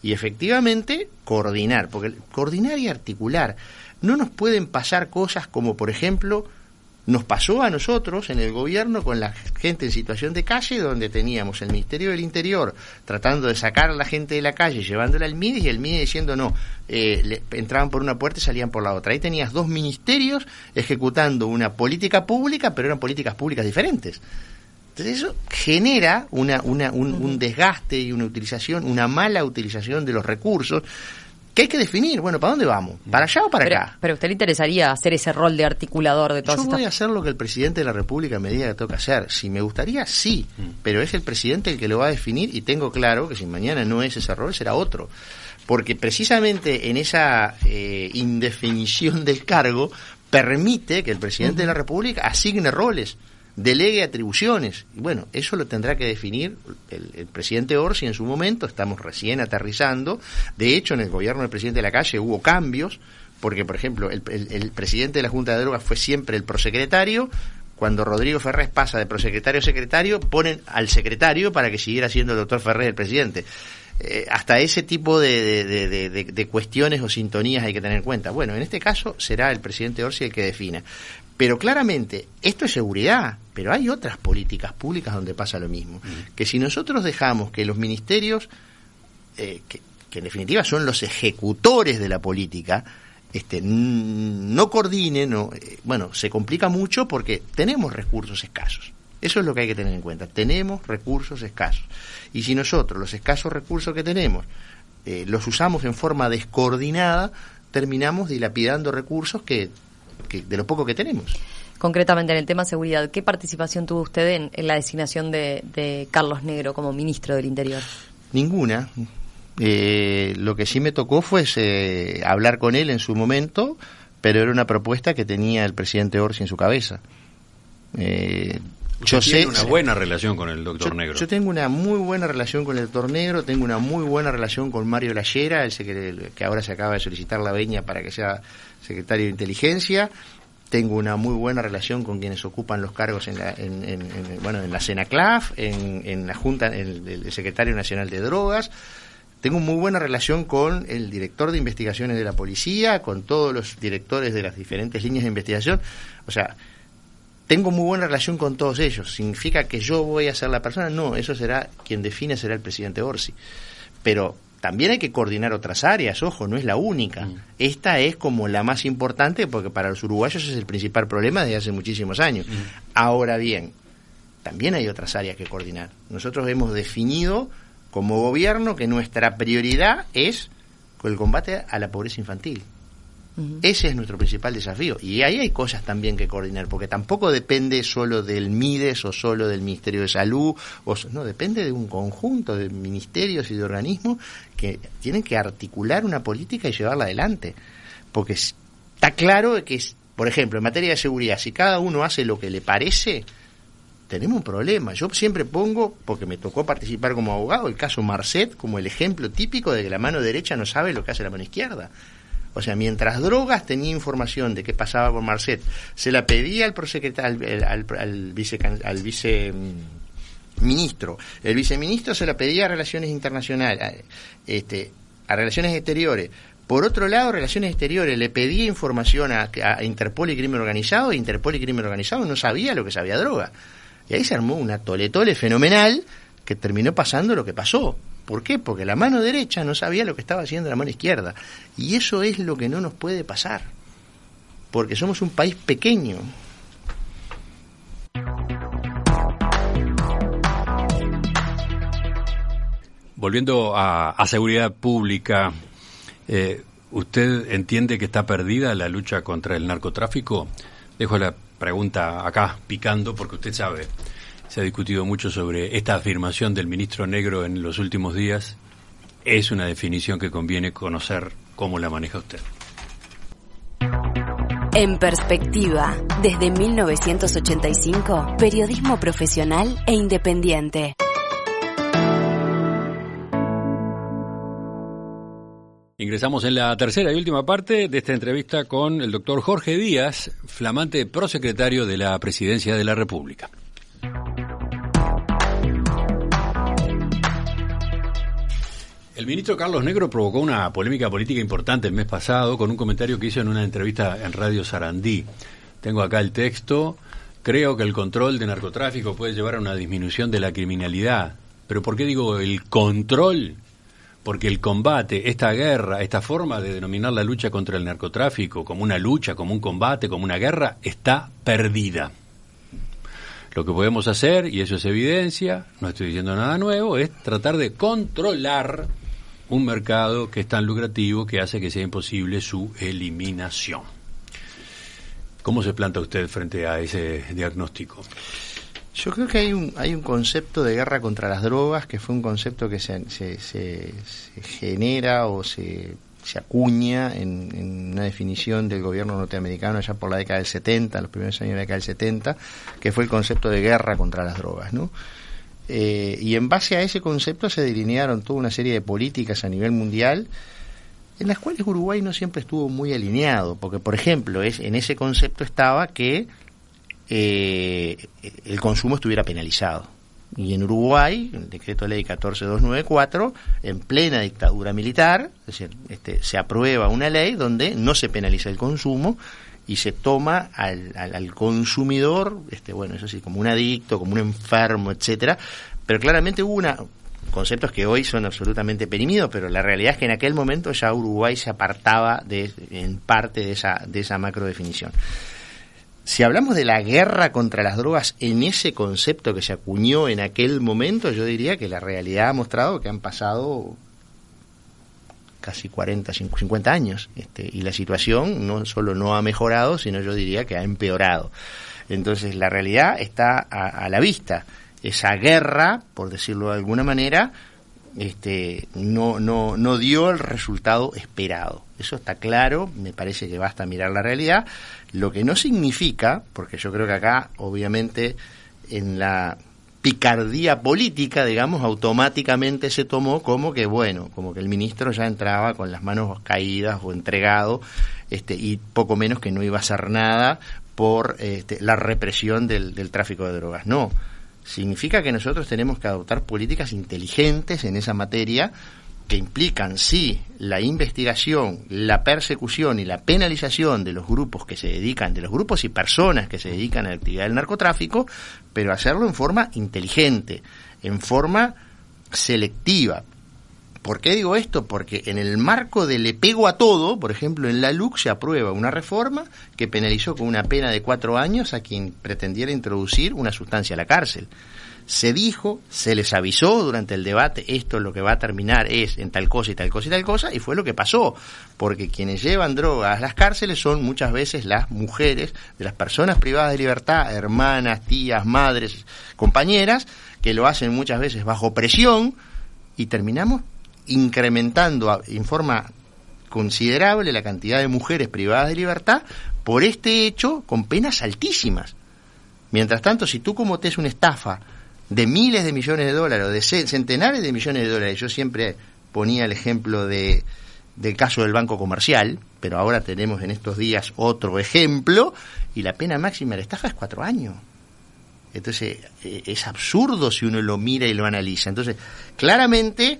y efectivamente coordinar, porque coordinar y articular. No nos pueden pasar cosas como, por ejemplo, nos pasó a nosotros en el gobierno con la gente en situación de calle, donde teníamos el Ministerio del Interior tratando de sacar a la gente de la calle, llevándola al MIDES, y el MIDES diciendo no, entraban por una puerta y salían por la otra. Ahí tenías dos ministerios ejecutando una política pública, pero eran políticas públicas diferentes. Entonces eso genera un desgaste y una mala utilización de los recursos, que hay que definir, bueno, ¿para dónde vamos? ¿Para allá o para acá? Pero a usted le interesaría hacer ese rol de articulador de todas estas... Yo voy a hacer lo que el presidente de la República me diga que tengo que hacer. Si me gustaría, sí, pero es el presidente el que lo va a definir, y tengo claro que si mañana no es ese rol, será otro. Porque precisamente en esa indefinición del cargo permite que el presidente de la República asigne roles, delegue atribuciones, y bueno, eso lo tendrá que definir el presidente Orsi en su momento. Estamos recién aterrizando. De hecho, en el gobierno del presidente de la Calle hubo cambios, porque, por ejemplo, el presidente de la Junta de Drogas fue siempre el prosecretario. Cuando Rodrigo Ferrés pasa de prosecretario a secretario, ponen al secretario para que siguiera siendo el doctor Ferrés el presidente. Hasta ese tipo de cuestiones o sintonías hay que tener en cuenta. Bueno, en este caso será el presidente Orsi el que defina. Pero claramente, esto es seguridad, pero hay otras políticas públicas donde pasa lo mismo. Que si nosotros dejamos que los ministerios, que en definitiva son los ejecutores de la política, no coordinen, bueno, se complica mucho porque tenemos recursos escasos. Eso es lo que hay que tener en cuenta. Tenemos recursos escasos. Y si nosotros los escasos recursos que tenemos los usamos en forma descoordinada, terminamos dilapidando recursos que de lo poco que tenemos. Concretamente en el tema seguridad, ¿qué participación tuvo usted en la designación de Carlos Negro como ministro del Interior? Ninguna. Lo que sí me tocó fue hablar con él en su momento, pero era una propuesta que tenía el presidente Orsi en su cabeza. Yo tiene una buena relación con el doctor Negro. Yo tengo una muy buena relación con el doctor Negro, tengo una muy buena relación con Mario Lallera, que ahora se acaba de solicitar la venia para que sea secretario de Inteligencia. Tengo una muy buena relación con quienes ocupan los cargos en la Senaclaf, en la Junta, el secretario nacional de Drogas. Tengo muy buena relación con el director de investigaciones de la policía, con todos los directores de las diferentes líneas de investigación. O sea, tengo muy buena relación con todos ellos. ¿Significa que yo voy a ser la persona? No, eso será, quien define será el presidente Orsi. Pero también hay que coordinar otras áreas, ojo, no es la única. Esta es como la más importante, porque para los uruguayos es el principal problema desde hace muchísimos años. Ahora bien, también hay otras áreas que coordinar. Nosotros hemos definido como gobierno que nuestra prioridad es el combate a la pobreza infantil. Ese es nuestro principal desafío, y ahí hay cosas también que coordinar, porque tampoco depende solo del MIDES o solo del Ministerio de Salud, no, depende de un conjunto de ministerios y de organismos que tienen que articular una política y llevarla adelante, porque está claro que, por ejemplo, en materia de seguridad, si cada uno hace lo que le parece, tenemos un problema. Yo siempre pongo, porque me tocó participar como abogado, el caso Marcet como el ejemplo típico de que la mano derecha no sabe lo que hace la mano izquierda. O sea, mientras Drogas tenía información de qué pasaba con Marcet, se la pedía al prosecretario, al viceministro. El viceministro se la pedía a Relaciones Internacionales, a Relaciones Exteriores. Por otro lado, Relaciones Exteriores le pedía información a Interpol y Crimen Organizado, y Interpol y Crimen Organizado no sabía lo que sabía Droga. Y ahí se armó una tole-tole fenomenal que terminó pasando lo que pasó. ¿Por qué? Porque la mano derecha no sabía lo que estaba haciendo la mano izquierda. Y eso es lo que no nos puede pasar, porque somos un país pequeño. Volviendo a seguridad pública, ¿usted entiende que está perdida la lucha contra el narcotráfico? Dejo la pregunta acá picando, porque usted sabe, se ha discutido mucho sobre esta afirmación del ministro Negro en los últimos días. Es una definición que conviene conocer cómo la maneja usted. En perspectiva, desde 1985, periodismo profesional e independiente. Ingresamos en la tercera y última parte de esta entrevista con el doctor Jorge Díaz, flamante prosecretario de la Presidencia de la República. El ministro Carlos Negro provocó una polémica política importante el mes pasado con un comentario que hizo en una entrevista en Radio Sarandí. Tengo acá el texto. Creo que el control de narcotráfico puede llevar a una disminución de la criminalidad. ¿Pero por qué digo el control? Porque el combate, esta guerra, esta forma de denominar la lucha contra el narcotráfico como una lucha, como un combate, como una guerra, está perdida. Lo que podemos hacer, y eso es evidencia, no estoy diciendo nada nuevo, es tratar de controlar un mercado que es tan lucrativo que hace que sea imposible su eliminación. ¿Cómo se planta usted frente a ese diagnóstico? Yo creo que hay un concepto de guerra contra las drogas que fue un concepto que se genera o se acuña en una definición del gobierno norteamericano allá por la década del 70, los primeros años de la década del 70, que fue el concepto de guerra contra las drogas, ¿no? Y en base a ese concepto se delinearon toda una serie de políticas a nivel mundial en las cuales Uruguay no siempre estuvo muy alineado, porque por ejemplo en ese concepto estaba que el consumo estuviera penalizado. Y en Uruguay, el decreto ley 14294, en plena dictadura militar, es decir, se aprueba una ley donde no se penaliza el consumo y se toma al consumidor, bueno, eso sí, como un adicto, como un enfermo, etcétera. Pero claramente hubo conceptos que hoy son absolutamente perimidos, pero la realidad es que en aquel momento ya Uruguay se apartaba en parte de esa macrodefinición. Si hablamos de la guerra contra las drogas en ese concepto que se acuñó en aquel momento, yo diría que la realidad ha mostrado que han pasado casi 40, 50 años, y la situación no solo no ha mejorado, sino yo diría que ha empeorado. Entonces la realidad está a la vista. Esa guerra, por decirlo de alguna manera, no dio el resultado esperado. Eso está claro, me parece que basta mirar la realidad, lo que no significa, porque yo creo que acá, obviamente, en la picardía política, digamos, automáticamente se tomó como que el ministro ya entraba con las manos caídas o entregado, y poco menos que no iba a hacer nada por la represión del tráfico de drogas. No, significa que nosotros tenemos que adoptar políticas inteligentes en esa materia que implican, sí, la investigación, la persecución y la penalización de los grupos de los grupos y personas que se dedican a la actividad del narcotráfico, pero hacerlo en forma inteligente, en forma selectiva. ¿Por qué digo esto? Porque en el marco de le pego a todo, por ejemplo, en la LUC se aprueba una reforma que penalizó con una pena de 4 años a quien pretendiera introducir una sustancia a la cárcel. Se dijo, se les avisó durante el debate, esto lo que va a terminar es en tal cosa y tal cosa y tal cosa, y fue lo que pasó, porque quienes llevan drogas a las cárceles son muchas veces las mujeres de las personas privadas de libertad, hermanas, tías, madres, compañeras, que lo hacen muchas veces bajo presión, y terminamos incrementando en forma considerable la cantidad de mujeres privadas de libertad por este hecho con penas altísimas. Mientras tanto, si tú cometés una estafa de miles de millones de dólares o de centenares de millones de dólares, yo siempre ponía el ejemplo del caso del Banco Comercial, pero ahora tenemos en estos días otro ejemplo, y la pena máxima de la estafa es 4 años. Entonces, es absurdo si uno lo mira y lo analiza. Entonces, claramente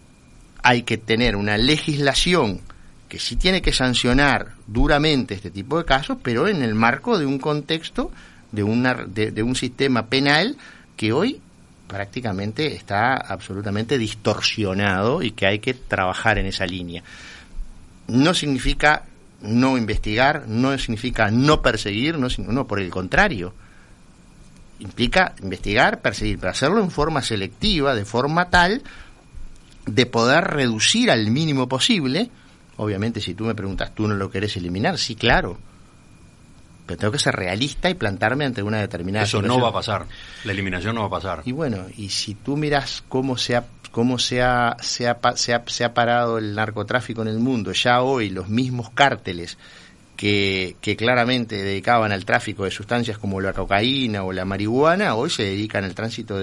hay que tener una legislación que sí tiene que sancionar duramente este tipo de casos, pero en el marco de un contexto, de un sistema penal que hoy prácticamente está absolutamente distorsionado y que hay que trabajar en esa línea. No significa no investigar, no significa no perseguir, no, por el contrario. Implica investigar, perseguir, pero hacerlo en forma selectiva, de forma tal de poder reducir al mínimo posible. Obviamente, si tú me preguntas, ¿tú no lo querés eliminar? Sí, claro. Pero tengo que ser realista y plantarme ante una determinada situación. Eso no va a pasar. La eliminación no va a pasar. Y bueno, y si tú miras cómo se ha parado el narcotráfico en el mundo, ya hoy los mismos cárteles que claramente dedicaban al tráfico de sustancias como la cocaína o la marihuana, hoy se dedican al tránsito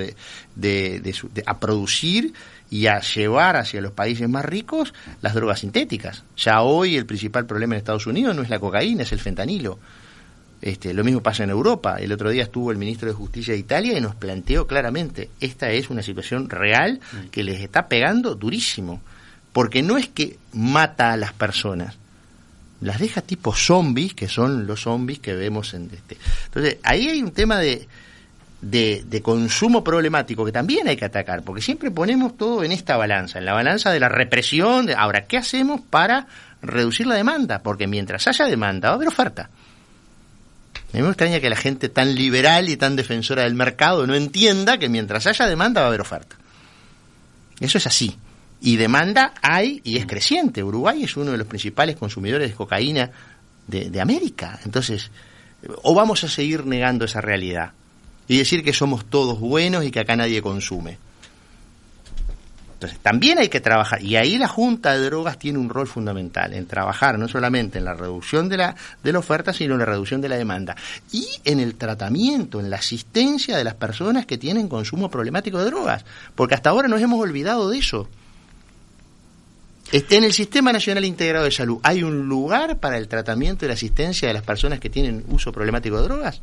a producir y a llevar hacia los países más ricos las drogas sintéticas. Ya hoy el principal problema en Estados Unidos no es la cocaína, es el fentanilo. Lo mismo pasa en Europa. El otro día estuvo el ministro de Justicia de Italia y nos planteó claramente, esta es una situación real que les está pegando durísimo. porque no es que mata a las personas, las deja tipo zombies, que son los zombies que vemos en este. Entonces, ahí hay un tema de consumo problemático que también hay que atacar, porque siempre ponemos todo en esta balanza, en la balanza de la represión. Ahora, ¿qué hacemos para reducir la demanda? Porque mientras haya demanda va a haber oferta. A mí me extraña que la gente tan liberal y tan defensora del mercado no entienda que mientras haya demanda va a haber oferta. Eso es así. Y demanda hay y es creciente. Uruguay es uno de los principales consumidores de cocaína de América. Entonces, o vamos a seguir negando esa realidad y decir que somos todos buenos y que acá nadie consume. Entonces, también hay que trabajar, y ahí la Junta de Drogas tiene un rol fundamental, en trabajar no solamente en la reducción de la oferta, sino en la reducción de la demanda, y en el tratamiento, en la asistencia de las personas que tienen consumo problemático de drogas, porque hasta ahora nos hemos olvidado de eso. En el Sistema Nacional Integrado de Salud, ¿hay un lugar para el tratamiento y la asistencia de las personas que tienen uso problemático de drogas?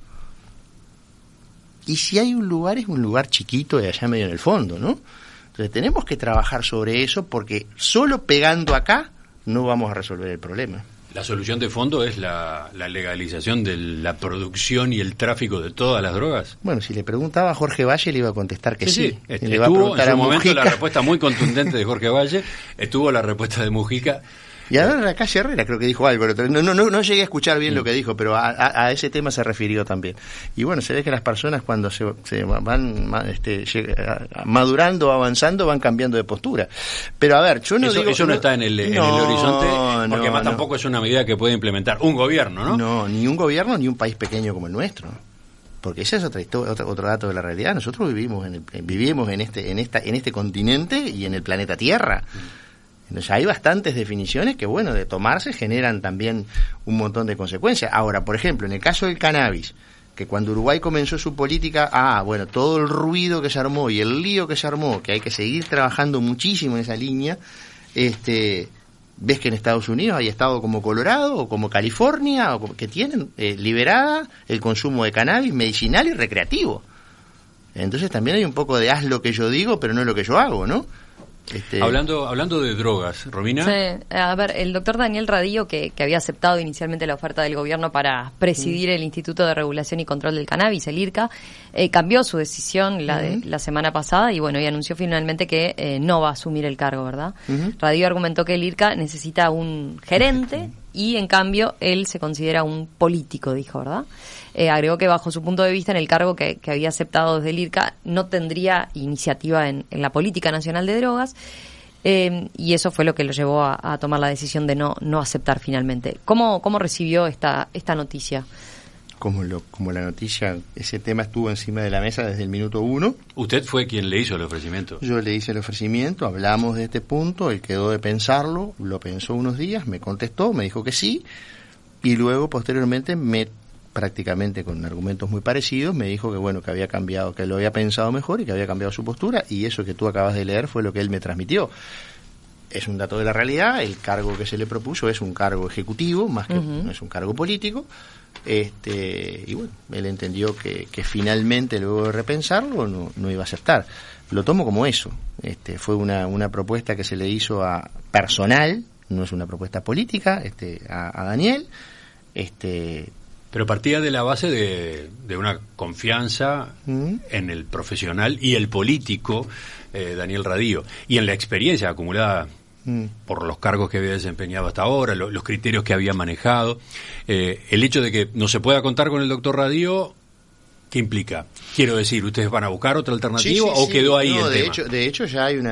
Y si hay un lugar, es un lugar chiquito de allá medio en el fondo, ¿no? Entonces tenemos que trabajar sobre eso, porque solo pegando acá no vamos a resolver el problema. La solución de fondo es la legalización de la producción y el tráfico de todas las drogas. Bueno, si le preguntaba a Jorge Valle, le iba a contestar que sí. Le va a preguntar en su momento la respuesta muy contundente de Jorge Valle, estuvo la respuesta de Mujica. Y ahora la Calle Herrera creo que dijo algo, no llegué a escuchar bien lo que dijo, pero a ese tema se refirió también. Y bueno, se ve que las personas cuando se van madurando, avanzando, van cambiando de postura. Pero a ver, yo no digo... Eso no está en el horizonte, porque además tampoco es una medida que puede implementar un gobierno, ¿no? No, ni un gobierno ni un país pequeño como el nuestro. Porque ese es otro dato de la realidad. Nosotros vivimos en este continente y en el planeta Tierra. Entonces hay bastantes definiciones que, bueno, de tomarse generan también un montón de consecuencias. Ahora, por ejemplo, en el caso del cannabis, que cuando Uruguay comenzó su política, todo el ruido que se armó y el lío que se armó, que hay que seguir trabajando muchísimo en esa línea, ves que en Estados Unidos hay estados como Colorado o como California que tienen liberada el consumo de cannabis medicinal y recreativo. Entonces también hay un poco de haz lo que yo digo, pero no lo que yo hago, ¿no? Hablando de drogas, Romina. Sí, a ver, el doctor Daniel Radillo, que había aceptado inicialmente la oferta del gobierno para presidir el Instituto de Regulación y Control del Cannabis, el IRCA, cambió su decisión la semana pasada y bueno, y anunció finalmente que no va a asumir el cargo, ¿verdad? Radillo argumentó que el IRCA necesita un gerente y en cambio él se considera un político, dijo, ¿verdad? Agregó que bajo su punto de vista en el cargo que había aceptado desde el IRCA no tendría iniciativa en la política nacional de drogas, y eso fue lo que lo llevó a tomar la decisión de no aceptar finalmente. ¿Cómo recibió esta noticia? Como la noticia, ese tema estuvo encima de la mesa desde el minuto 1. ¿Usted fue quien le hizo el ofrecimiento? Yo le hice el ofrecimiento, hablamos de este punto, él quedó de pensarlo, lo pensó unos días, me contestó, me dijo que sí, y luego posteriormente prácticamente con argumentos muy parecidos, me dijo que bueno, que había cambiado, que lo había pensado mejor y que había cambiado su postura, y eso que tú acabas de leer fue lo que él me transmitió. Es un dato de la realidad, el cargo que se le propuso es un cargo ejecutivo, más que no es un cargo político, y bueno, él entendió que finalmente, luego de repensarlo, no iba a aceptar. Lo tomo como eso, fue una propuesta que se le hizo a personal, no es una propuesta política, a Daniel, Pero partía de la base de una confianza en el profesional y el político Daniel Radillo, y en la experiencia acumulada por los cargos que había desempeñado hasta ahora, los criterios que había manejado. El hecho de que no se pueda contar con el doctor Radillo, ¿qué implica? Quiero decir, ¿ustedes van a buscar otra alternativa o quedó ahí el tema? De hecho ya hay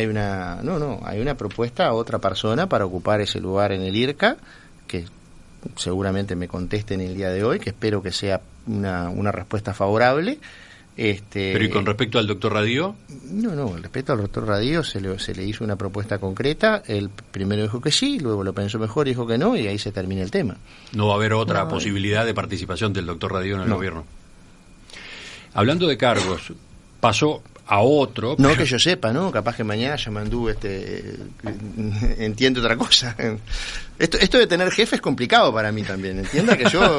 una propuesta a otra persona para ocupar ese lugar en el IRCA, que seguramente me contesten el día de hoy, que espero que sea una respuesta favorable. Pero ¿y con respecto al doctor Radillo? No, respecto al doctor Radillo se le hizo una propuesta concreta, él primero dijo que sí, luego lo pensó mejor y dijo que no, y ahí se termina el tema. ¿No va a haber otra posibilidad de participación del doctor Radillo en el gobierno? Hablando de cargos, pasó a otro... No que yo sepa, ¿no? Capaz que mañana ya Mandú entiende otra cosa. Esto de tener jefe es complicado para mí también. Entienda que yo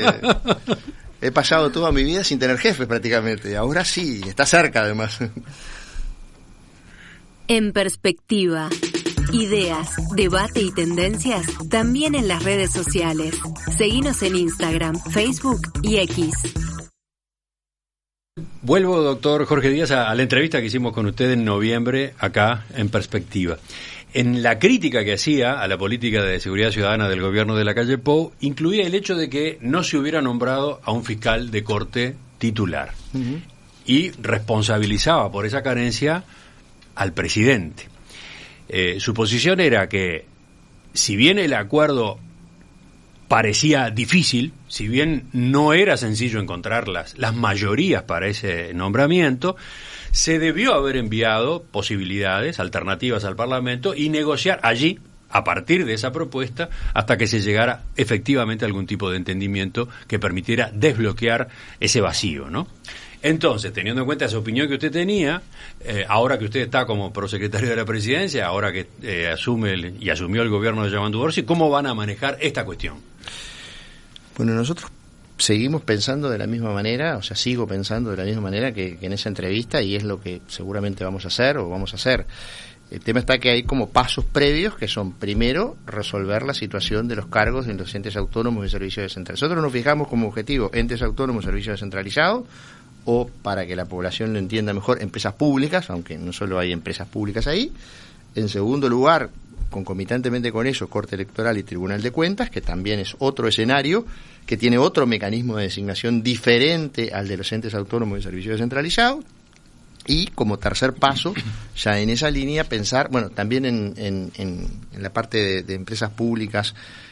he pasado toda mi vida sin tener jefes prácticamente. Ahora sí, está cerca además. En perspectiva. Ideas, debate y tendencias también en las redes sociales. Seguinos en Instagram, Facebook y X. Vuelvo, doctor Jorge Díaz, a la entrevista que hicimos con usted en noviembre, acá en Perspectiva. En la crítica que hacía a la política de seguridad ciudadana del gobierno de Lacalle Pou, incluía el hecho de que no se hubiera nombrado a un fiscal de corte titular. Uh-huh. Y responsabilizaba por esa carencia al presidente. Su posición era que, si bien el acuerdo parecía difícil, si bien no era sencillo encontrar las mayorías para ese nombramiento, se debió haber enviado posibilidades, alternativas al Parlamento y negociar allí, a partir de esa propuesta, hasta que se llegara efectivamente a algún tipo de entendimiento que permitiera desbloquear ese vacío, ¿no? Entonces, teniendo en cuenta esa opinión que usted tenía, ahora que usted está como prosecretario de la Presidencia, ahora que asumió el gobierno de Yamandu Orsi, ¿cómo van a manejar esta cuestión? Bueno, nosotros seguimos pensando de la misma manera, o sea, sigo pensando de la misma manera que en esa entrevista, y es lo que seguramente vamos a hacer. El tema está que hay como pasos previos que son, primero, resolver la situación de los cargos en los entes autónomos y servicios descentralizados. Nosotros nos fijamos como objetivo entes autónomos y servicios descentralizados, o, para que la población lo entienda mejor, empresas públicas, aunque no solo hay empresas públicas ahí. En segundo lugar, concomitantemente con eso, Corte Electoral y Tribunal de Cuentas, que también es otro escenario, que tiene otro mecanismo de designación diferente al de los entes autónomos y servicios descentralizados. Y como tercer paso, ya en esa línea, pensar, bueno, también en la parte de empresas públicas,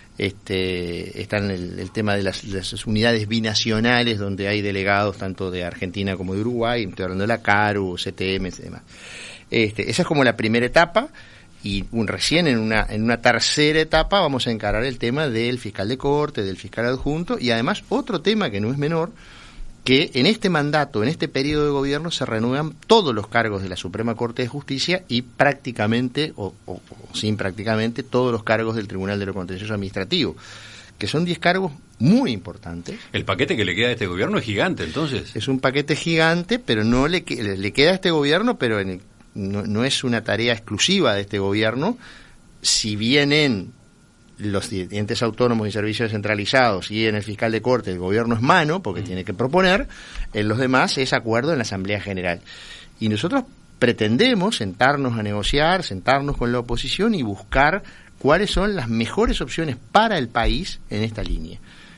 está en el tema de las unidades binacionales, donde hay delegados tanto de Argentina como de Uruguay, estoy hablando de la CARU, CTM y demás. Esa es como la primera etapa, y recién en una tercera etapa vamos a encarar el tema del fiscal de corte, del fiscal adjunto, y además otro tema que no es menor, que en este mandato, en este periodo de gobierno, se renuevan todos los cargos de la Suprema Corte de Justicia y prácticamente, o sin prácticamente, todos los cargos del Tribunal de lo Contencioso Administrativo, que son 10 cargos muy importantes. El paquete que le queda a este gobierno es gigante, entonces. Es un paquete gigante, pero no le queda a este gobierno, pero no es una tarea exclusiva de este gobierno, si bien en los entes autónomos y servicios descentralizados y en el fiscal de corte el gobierno es mano, porque tiene que proponer, en los demás es acuerdo en la Asamblea General. Y nosotros pretendemos sentarnos a negociar, sentarnos con la oposición y buscar cuáles son las mejores opciones para el país en esta línea.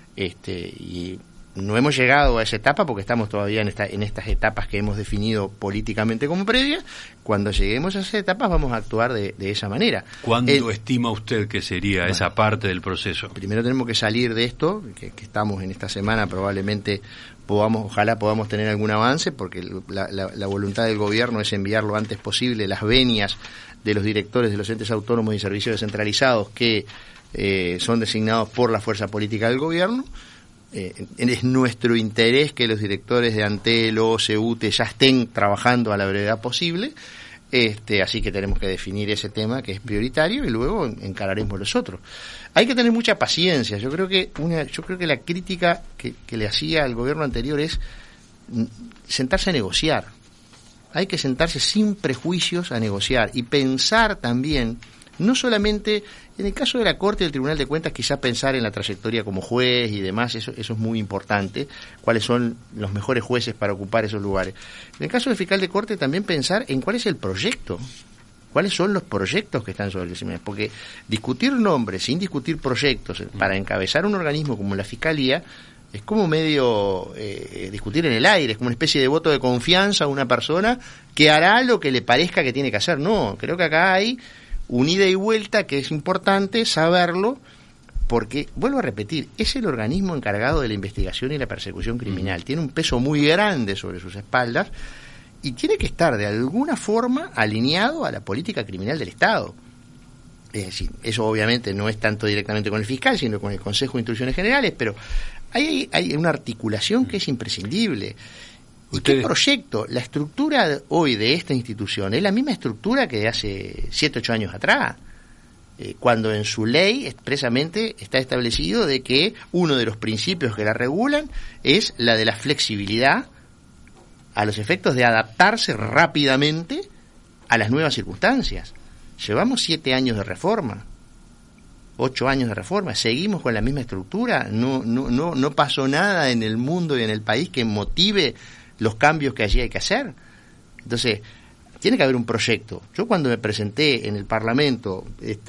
Y no hemos llegado a esa etapa porque estamos todavía en estas etapas que hemos definido políticamente como previas. Cuando lleguemos a esas etapas vamos a actuar de esa manera. ¿Cuándo estima usted que sería esa parte del proceso? Primero tenemos que salir de esto, que estamos en esta semana, probablemente ojalá podamos tener algún avance, porque la voluntad del gobierno es enviar lo antes posible las venias de los directores de los entes autónomos y servicios descentralizados que son designados por la fuerza política del gobierno. Es nuestro interés que los directores de Antel o CEUTE ya estén trabajando a la brevedad posible, así que tenemos que definir ese tema que es prioritario y luego encararemos los otros. Hay que tener mucha paciencia. Yo creo que la crítica que le hacía al gobierno anterior es sentarse a negociar. Hay que sentarse sin prejuicios a negociar y pensar también, no solamente en el caso de la Corte y del Tribunal de Cuentas, quizá pensar en la trayectoria como juez y demás, eso es muy importante, cuáles son los mejores jueces para ocupar esos lugares. En el caso del fiscal de Corte también pensar en cuál es el proyecto, cuáles son los proyectos que están sobre el CIMES, porque discutir nombres sin discutir proyectos para encabezar un organismo como la Fiscalía es como medio discutir en el aire, es como una especie de voto de confianza a una persona que hará lo que le parezca que tiene que hacer. No, creo que acá hay un ida y vuelta que es importante saberlo, porque, vuelvo a repetir, es el organismo encargado de la investigación y la persecución criminal. Tiene un peso muy grande sobre sus espaldas y tiene que estar de alguna forma alineado a la política criminal del Estado. Es decir, eso obviamente no es tanto directamente con el fiscal, sino con el Consejo de Instrucciones Generales, pero hay una articulación que es imprescindible. ¿Y qué proyecto? La estructura hoy de esta institución es la misma estructura que de hace 7, 8 años atrás, cuando en su ley expresamente está establecido de que uno de los principios que la regulan es la de la flexibilidad a los efectos de adaptarse rápidamente a las nuevas circunstancias. Llevamos 7 años de reforma, 8 años de reforma, seguimos con la misma estructura, no pasó nada en el mundo y en el país que motive los cambios que allí hay que hacer. Entonces, tiene que haber un proyecto. Yo cuando me presenté en el Parlamento,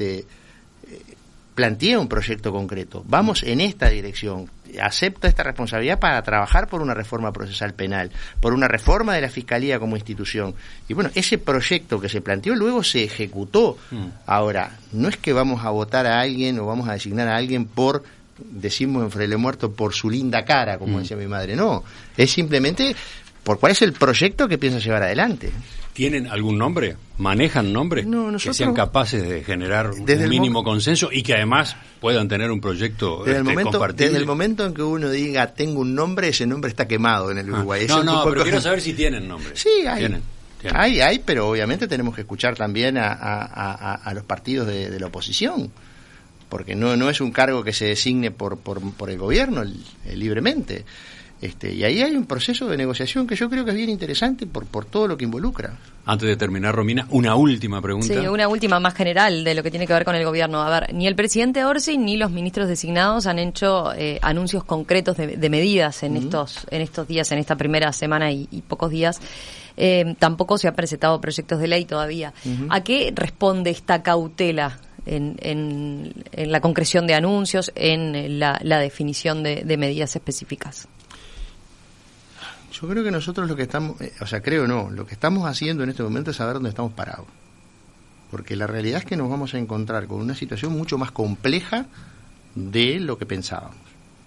planteé un proyecto concreto. Vamos en esta dirección. Acepto esta responsabilidad para trabajar por una reforma procesal penal, por una reforma de la Fiscalía como institución. Y bueno, ese proyecto que se planteó luego se ejecutó. Ahora, no es que vamos a votar a alguien o vamos a designar a alguien por, decimos en Fraile Muerto, por su linda cara, como decía mi madre. No, es simplemente por cuál es el proyecto que piensa llevar adelante. ¿Tienen algún nombre? ¿Manejan nombres que sean capaces de generar un mínimo consenso y que además puedan tener un proyecto compartible? Desde el momento en que uno diga tengo un nombre, ese nombre está quemado en el Uruguay. Pero quiero saber si tienen nombre. Sí, hay. Hay, pero obviamente tenemos que escuchar también a los partidos de la oposición, porque no es un cargo que se designe por el gobierno libremente. Y ahí hay un proceso de negociación que yo creo que es bien interesante por todo lo que involucra. Antes de terminar, Romina, una última pregunta. Sí, una última más general de lo que tiene que ver con el gobierno. A ver, ni el presidente Orsi ni los ministros designados han hecho anuncios concretos de medidas en estos días, en esta primera semana y pocos días. Tampoco se han presentado proyectos de ley todavía. ¿A qué responde esta cautela en la concreción de anuncios, en la definición de medidas específicas? Yo creo que nosotros lo que estamos, lo que estamos haciendo en este momento es saber dónde estamos parados. Porque la realidad es que nos vamos a encontrar con una situación mucho más compleja de lo que pensábamos.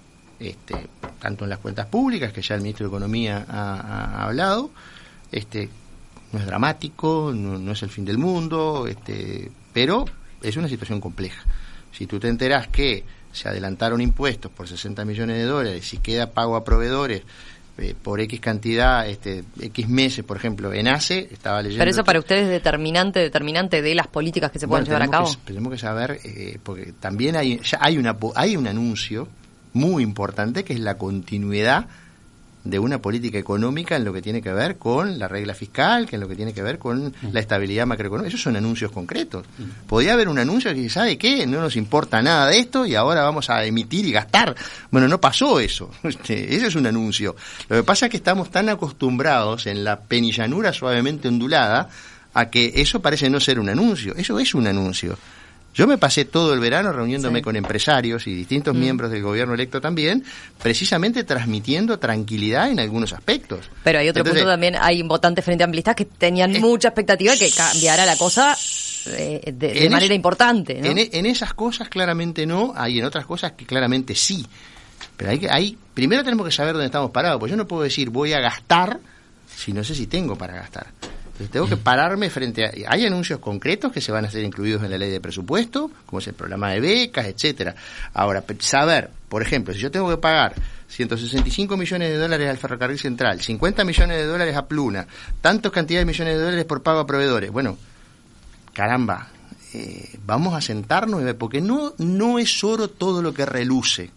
Tanto en las cuentas públicas, que ya el ministro de Economía ha hablado, no es dramático, no es el fin del mundo, pero es una situación compleja. Si tú te enterás que se adelantaron impuestos por $60 millones y queda pago a proveedores por X cantidad, X meses, por ejemplo, en ACE, estaba leyendo... Pero eso para ustedes es determinante de las políticas que se pueden llevar a cabo. Tenemos que saber, porque también hay un anuncio muy importante que es la continuidad de una política económica en lo que tiene que ver con la regla fiscal, que en lo que tiene que ver con la estabilidad macroeconómica. Esos son anuncios concretos. Podría haber un anuncio que dice, ¿sabe qué? No nos importa nada de esto y ahora vamos a emitir y gastar. Bueno, no pasó eso. Ese es un anuncio. Lo que pasa es que estamos tan acostumbrados en la penillanura suavemente ondulada a que eso parece no ser un anuncio. Eso es un anuncio. Yo me pasé todo el verano reuniéndome con empresarios y distintos miembros del gobierno electo también, precisamente transmitiendo tranquilidad en algunos aspectos. Pero hay otro punto también, hay votantes frente amplistas que tenían mucha expectativa de que cambiara la cosa de manera importante, ¿no? En esas cosas claramente no, hay en otras cosas que claramente sí. Pero primero tenemos que saber dónde estamos parados, porque yo no puedo decir voy a gastar si no sé si tengo para gastar. Entonces tengo que pararme frente a... Hay anuncios concretos que se van a ser incluidos en la ley de presupuesto, como es el programa de becas, etcétera. Ahora, saber, por ejemplo, si yo tengo que pagar $165 millones al Ferrocarril Central, $50 millones a Pluna, tantos cantidades de millones de dólares por pago a proveedores, bueno, caramba, vamos a sentarnos y ver, porque no es oro todo lo que reluce.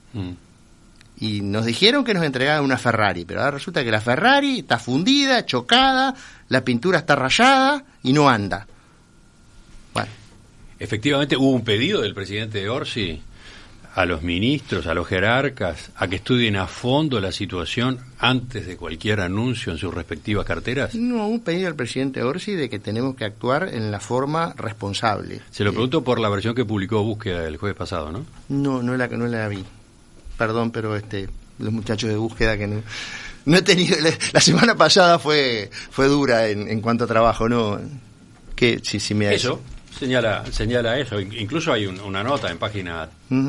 Y nos dijeron que nos entregaban una Ferrari, pero ahora resulta que la Ferrari está fundida, chocada, la pintura está rayada y no anda. Bueno. Efectivamente hubo un pedido del presidente Orsi a los ministros, a los jerarcas, a que estudien a fondo la situación antes de cualquier anuncio en sus respectivas carteras. No, un pedido al presidente Orsi de que tenemos que actuar en la forma responsable. Se lo pregunto por la versión que publicó Búsqueda el jueves pasado, ¿no? No la vi. Perdón, pero los muchachos de Búsqueda que no he tenido... La semana pasada fue dura en cuanto a trabajo, ¿no? Que si me eso señala eso. Incluso hay una nota en página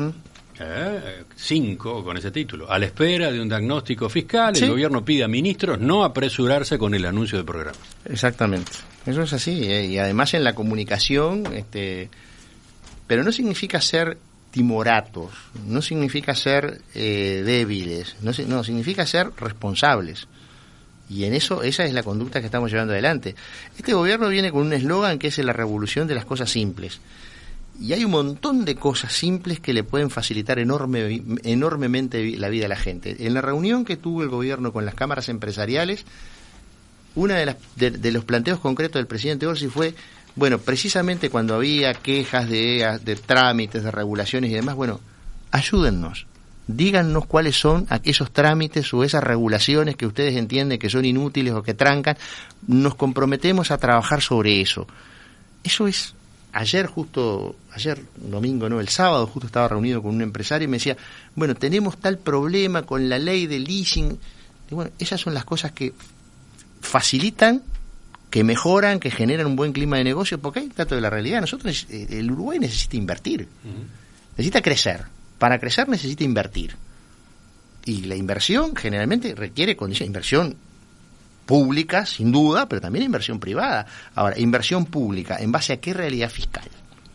5 con ese título. A la espera de un diagnóstico fiscal, el gobierno pide a ministros no apresurarse con el anuncio de programas. Exactamente. Eso es así. Y además en la comunicación, pero no significa ser timoratos, no significa ser débiles, no significa ser responsables. Y en eso, esa es la conducta que estamos llevando adelante. Este gobierno viene con un eslogan que es la revolución de las cosas simples. Y hay un montón de cosas simples que le pueden facilitar enormemente la vida a la gente. En la reunión que tuvo el gobierno con las cámaras empresariales, una de los planteos concretos del presidente Orsi fue: Bueno, precisamente cuando había quejas de trámites, de regulaciones y demás, bueno, ayúdennos. Díganos cuáles son esos trámites o esas regulaciones que ustedes entienden que son inútiles o que trancan. Nos comprometemos a trabajar sobre eso. Eso es... Ayer domingo, no, el sábado, justo estaba reunido con un empresario y me decía, bueno, tenemos tal problema con la ley de leasing. Y bueno, esas son las cosas que facilitan, que mejoran, que generan un buen clima de negocio, porque hay dato de la realidad. Nosotros, el Uruguay necesita invertir, necesita crecer. Para crecer necesita invertir. Y la inversión generalmente requiere condiciones, inversión pública, sin duda, pero también inversión privada. Ahora, inversión pública, ¿en base a qué realidad fiscal?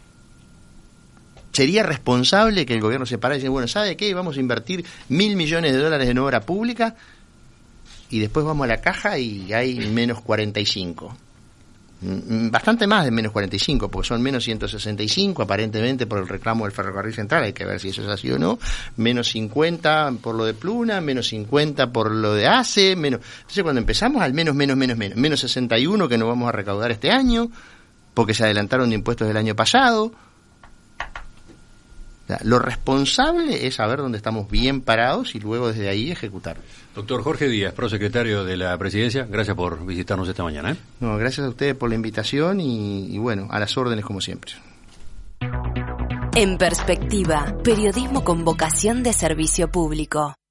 ¿Sería responsable que el gobierno se parara y diga, bueno, ¿sabe qué? Vamos a invertir $1.000 millones en obra pública y después vamos a la caja y hay menos 45? Bastante más de menos 45, porque son menos 165 aparentemente por el reclamo del ferrocarril central, hay que ver si eso es así o no, menos 50 por lo de Pluna, menos 50 por lo de ACE, menos... Entonces cuando empezamos al menos 61 que no vamos a recaudar este año, porque se adelantaron de impuestos del año pasado. O sea, lo responsable es saber dónde estamos bien parados y luego desde ahí ejecutar. Doctor Jorge Díaz, prosecretario de la Presidencia, gracias por visitarnos esta mañana. No, gracias a ustedes por la invitación y bueno, a las órdenes como siempre. En Perspectiva, periodismo con vocación de servicio público.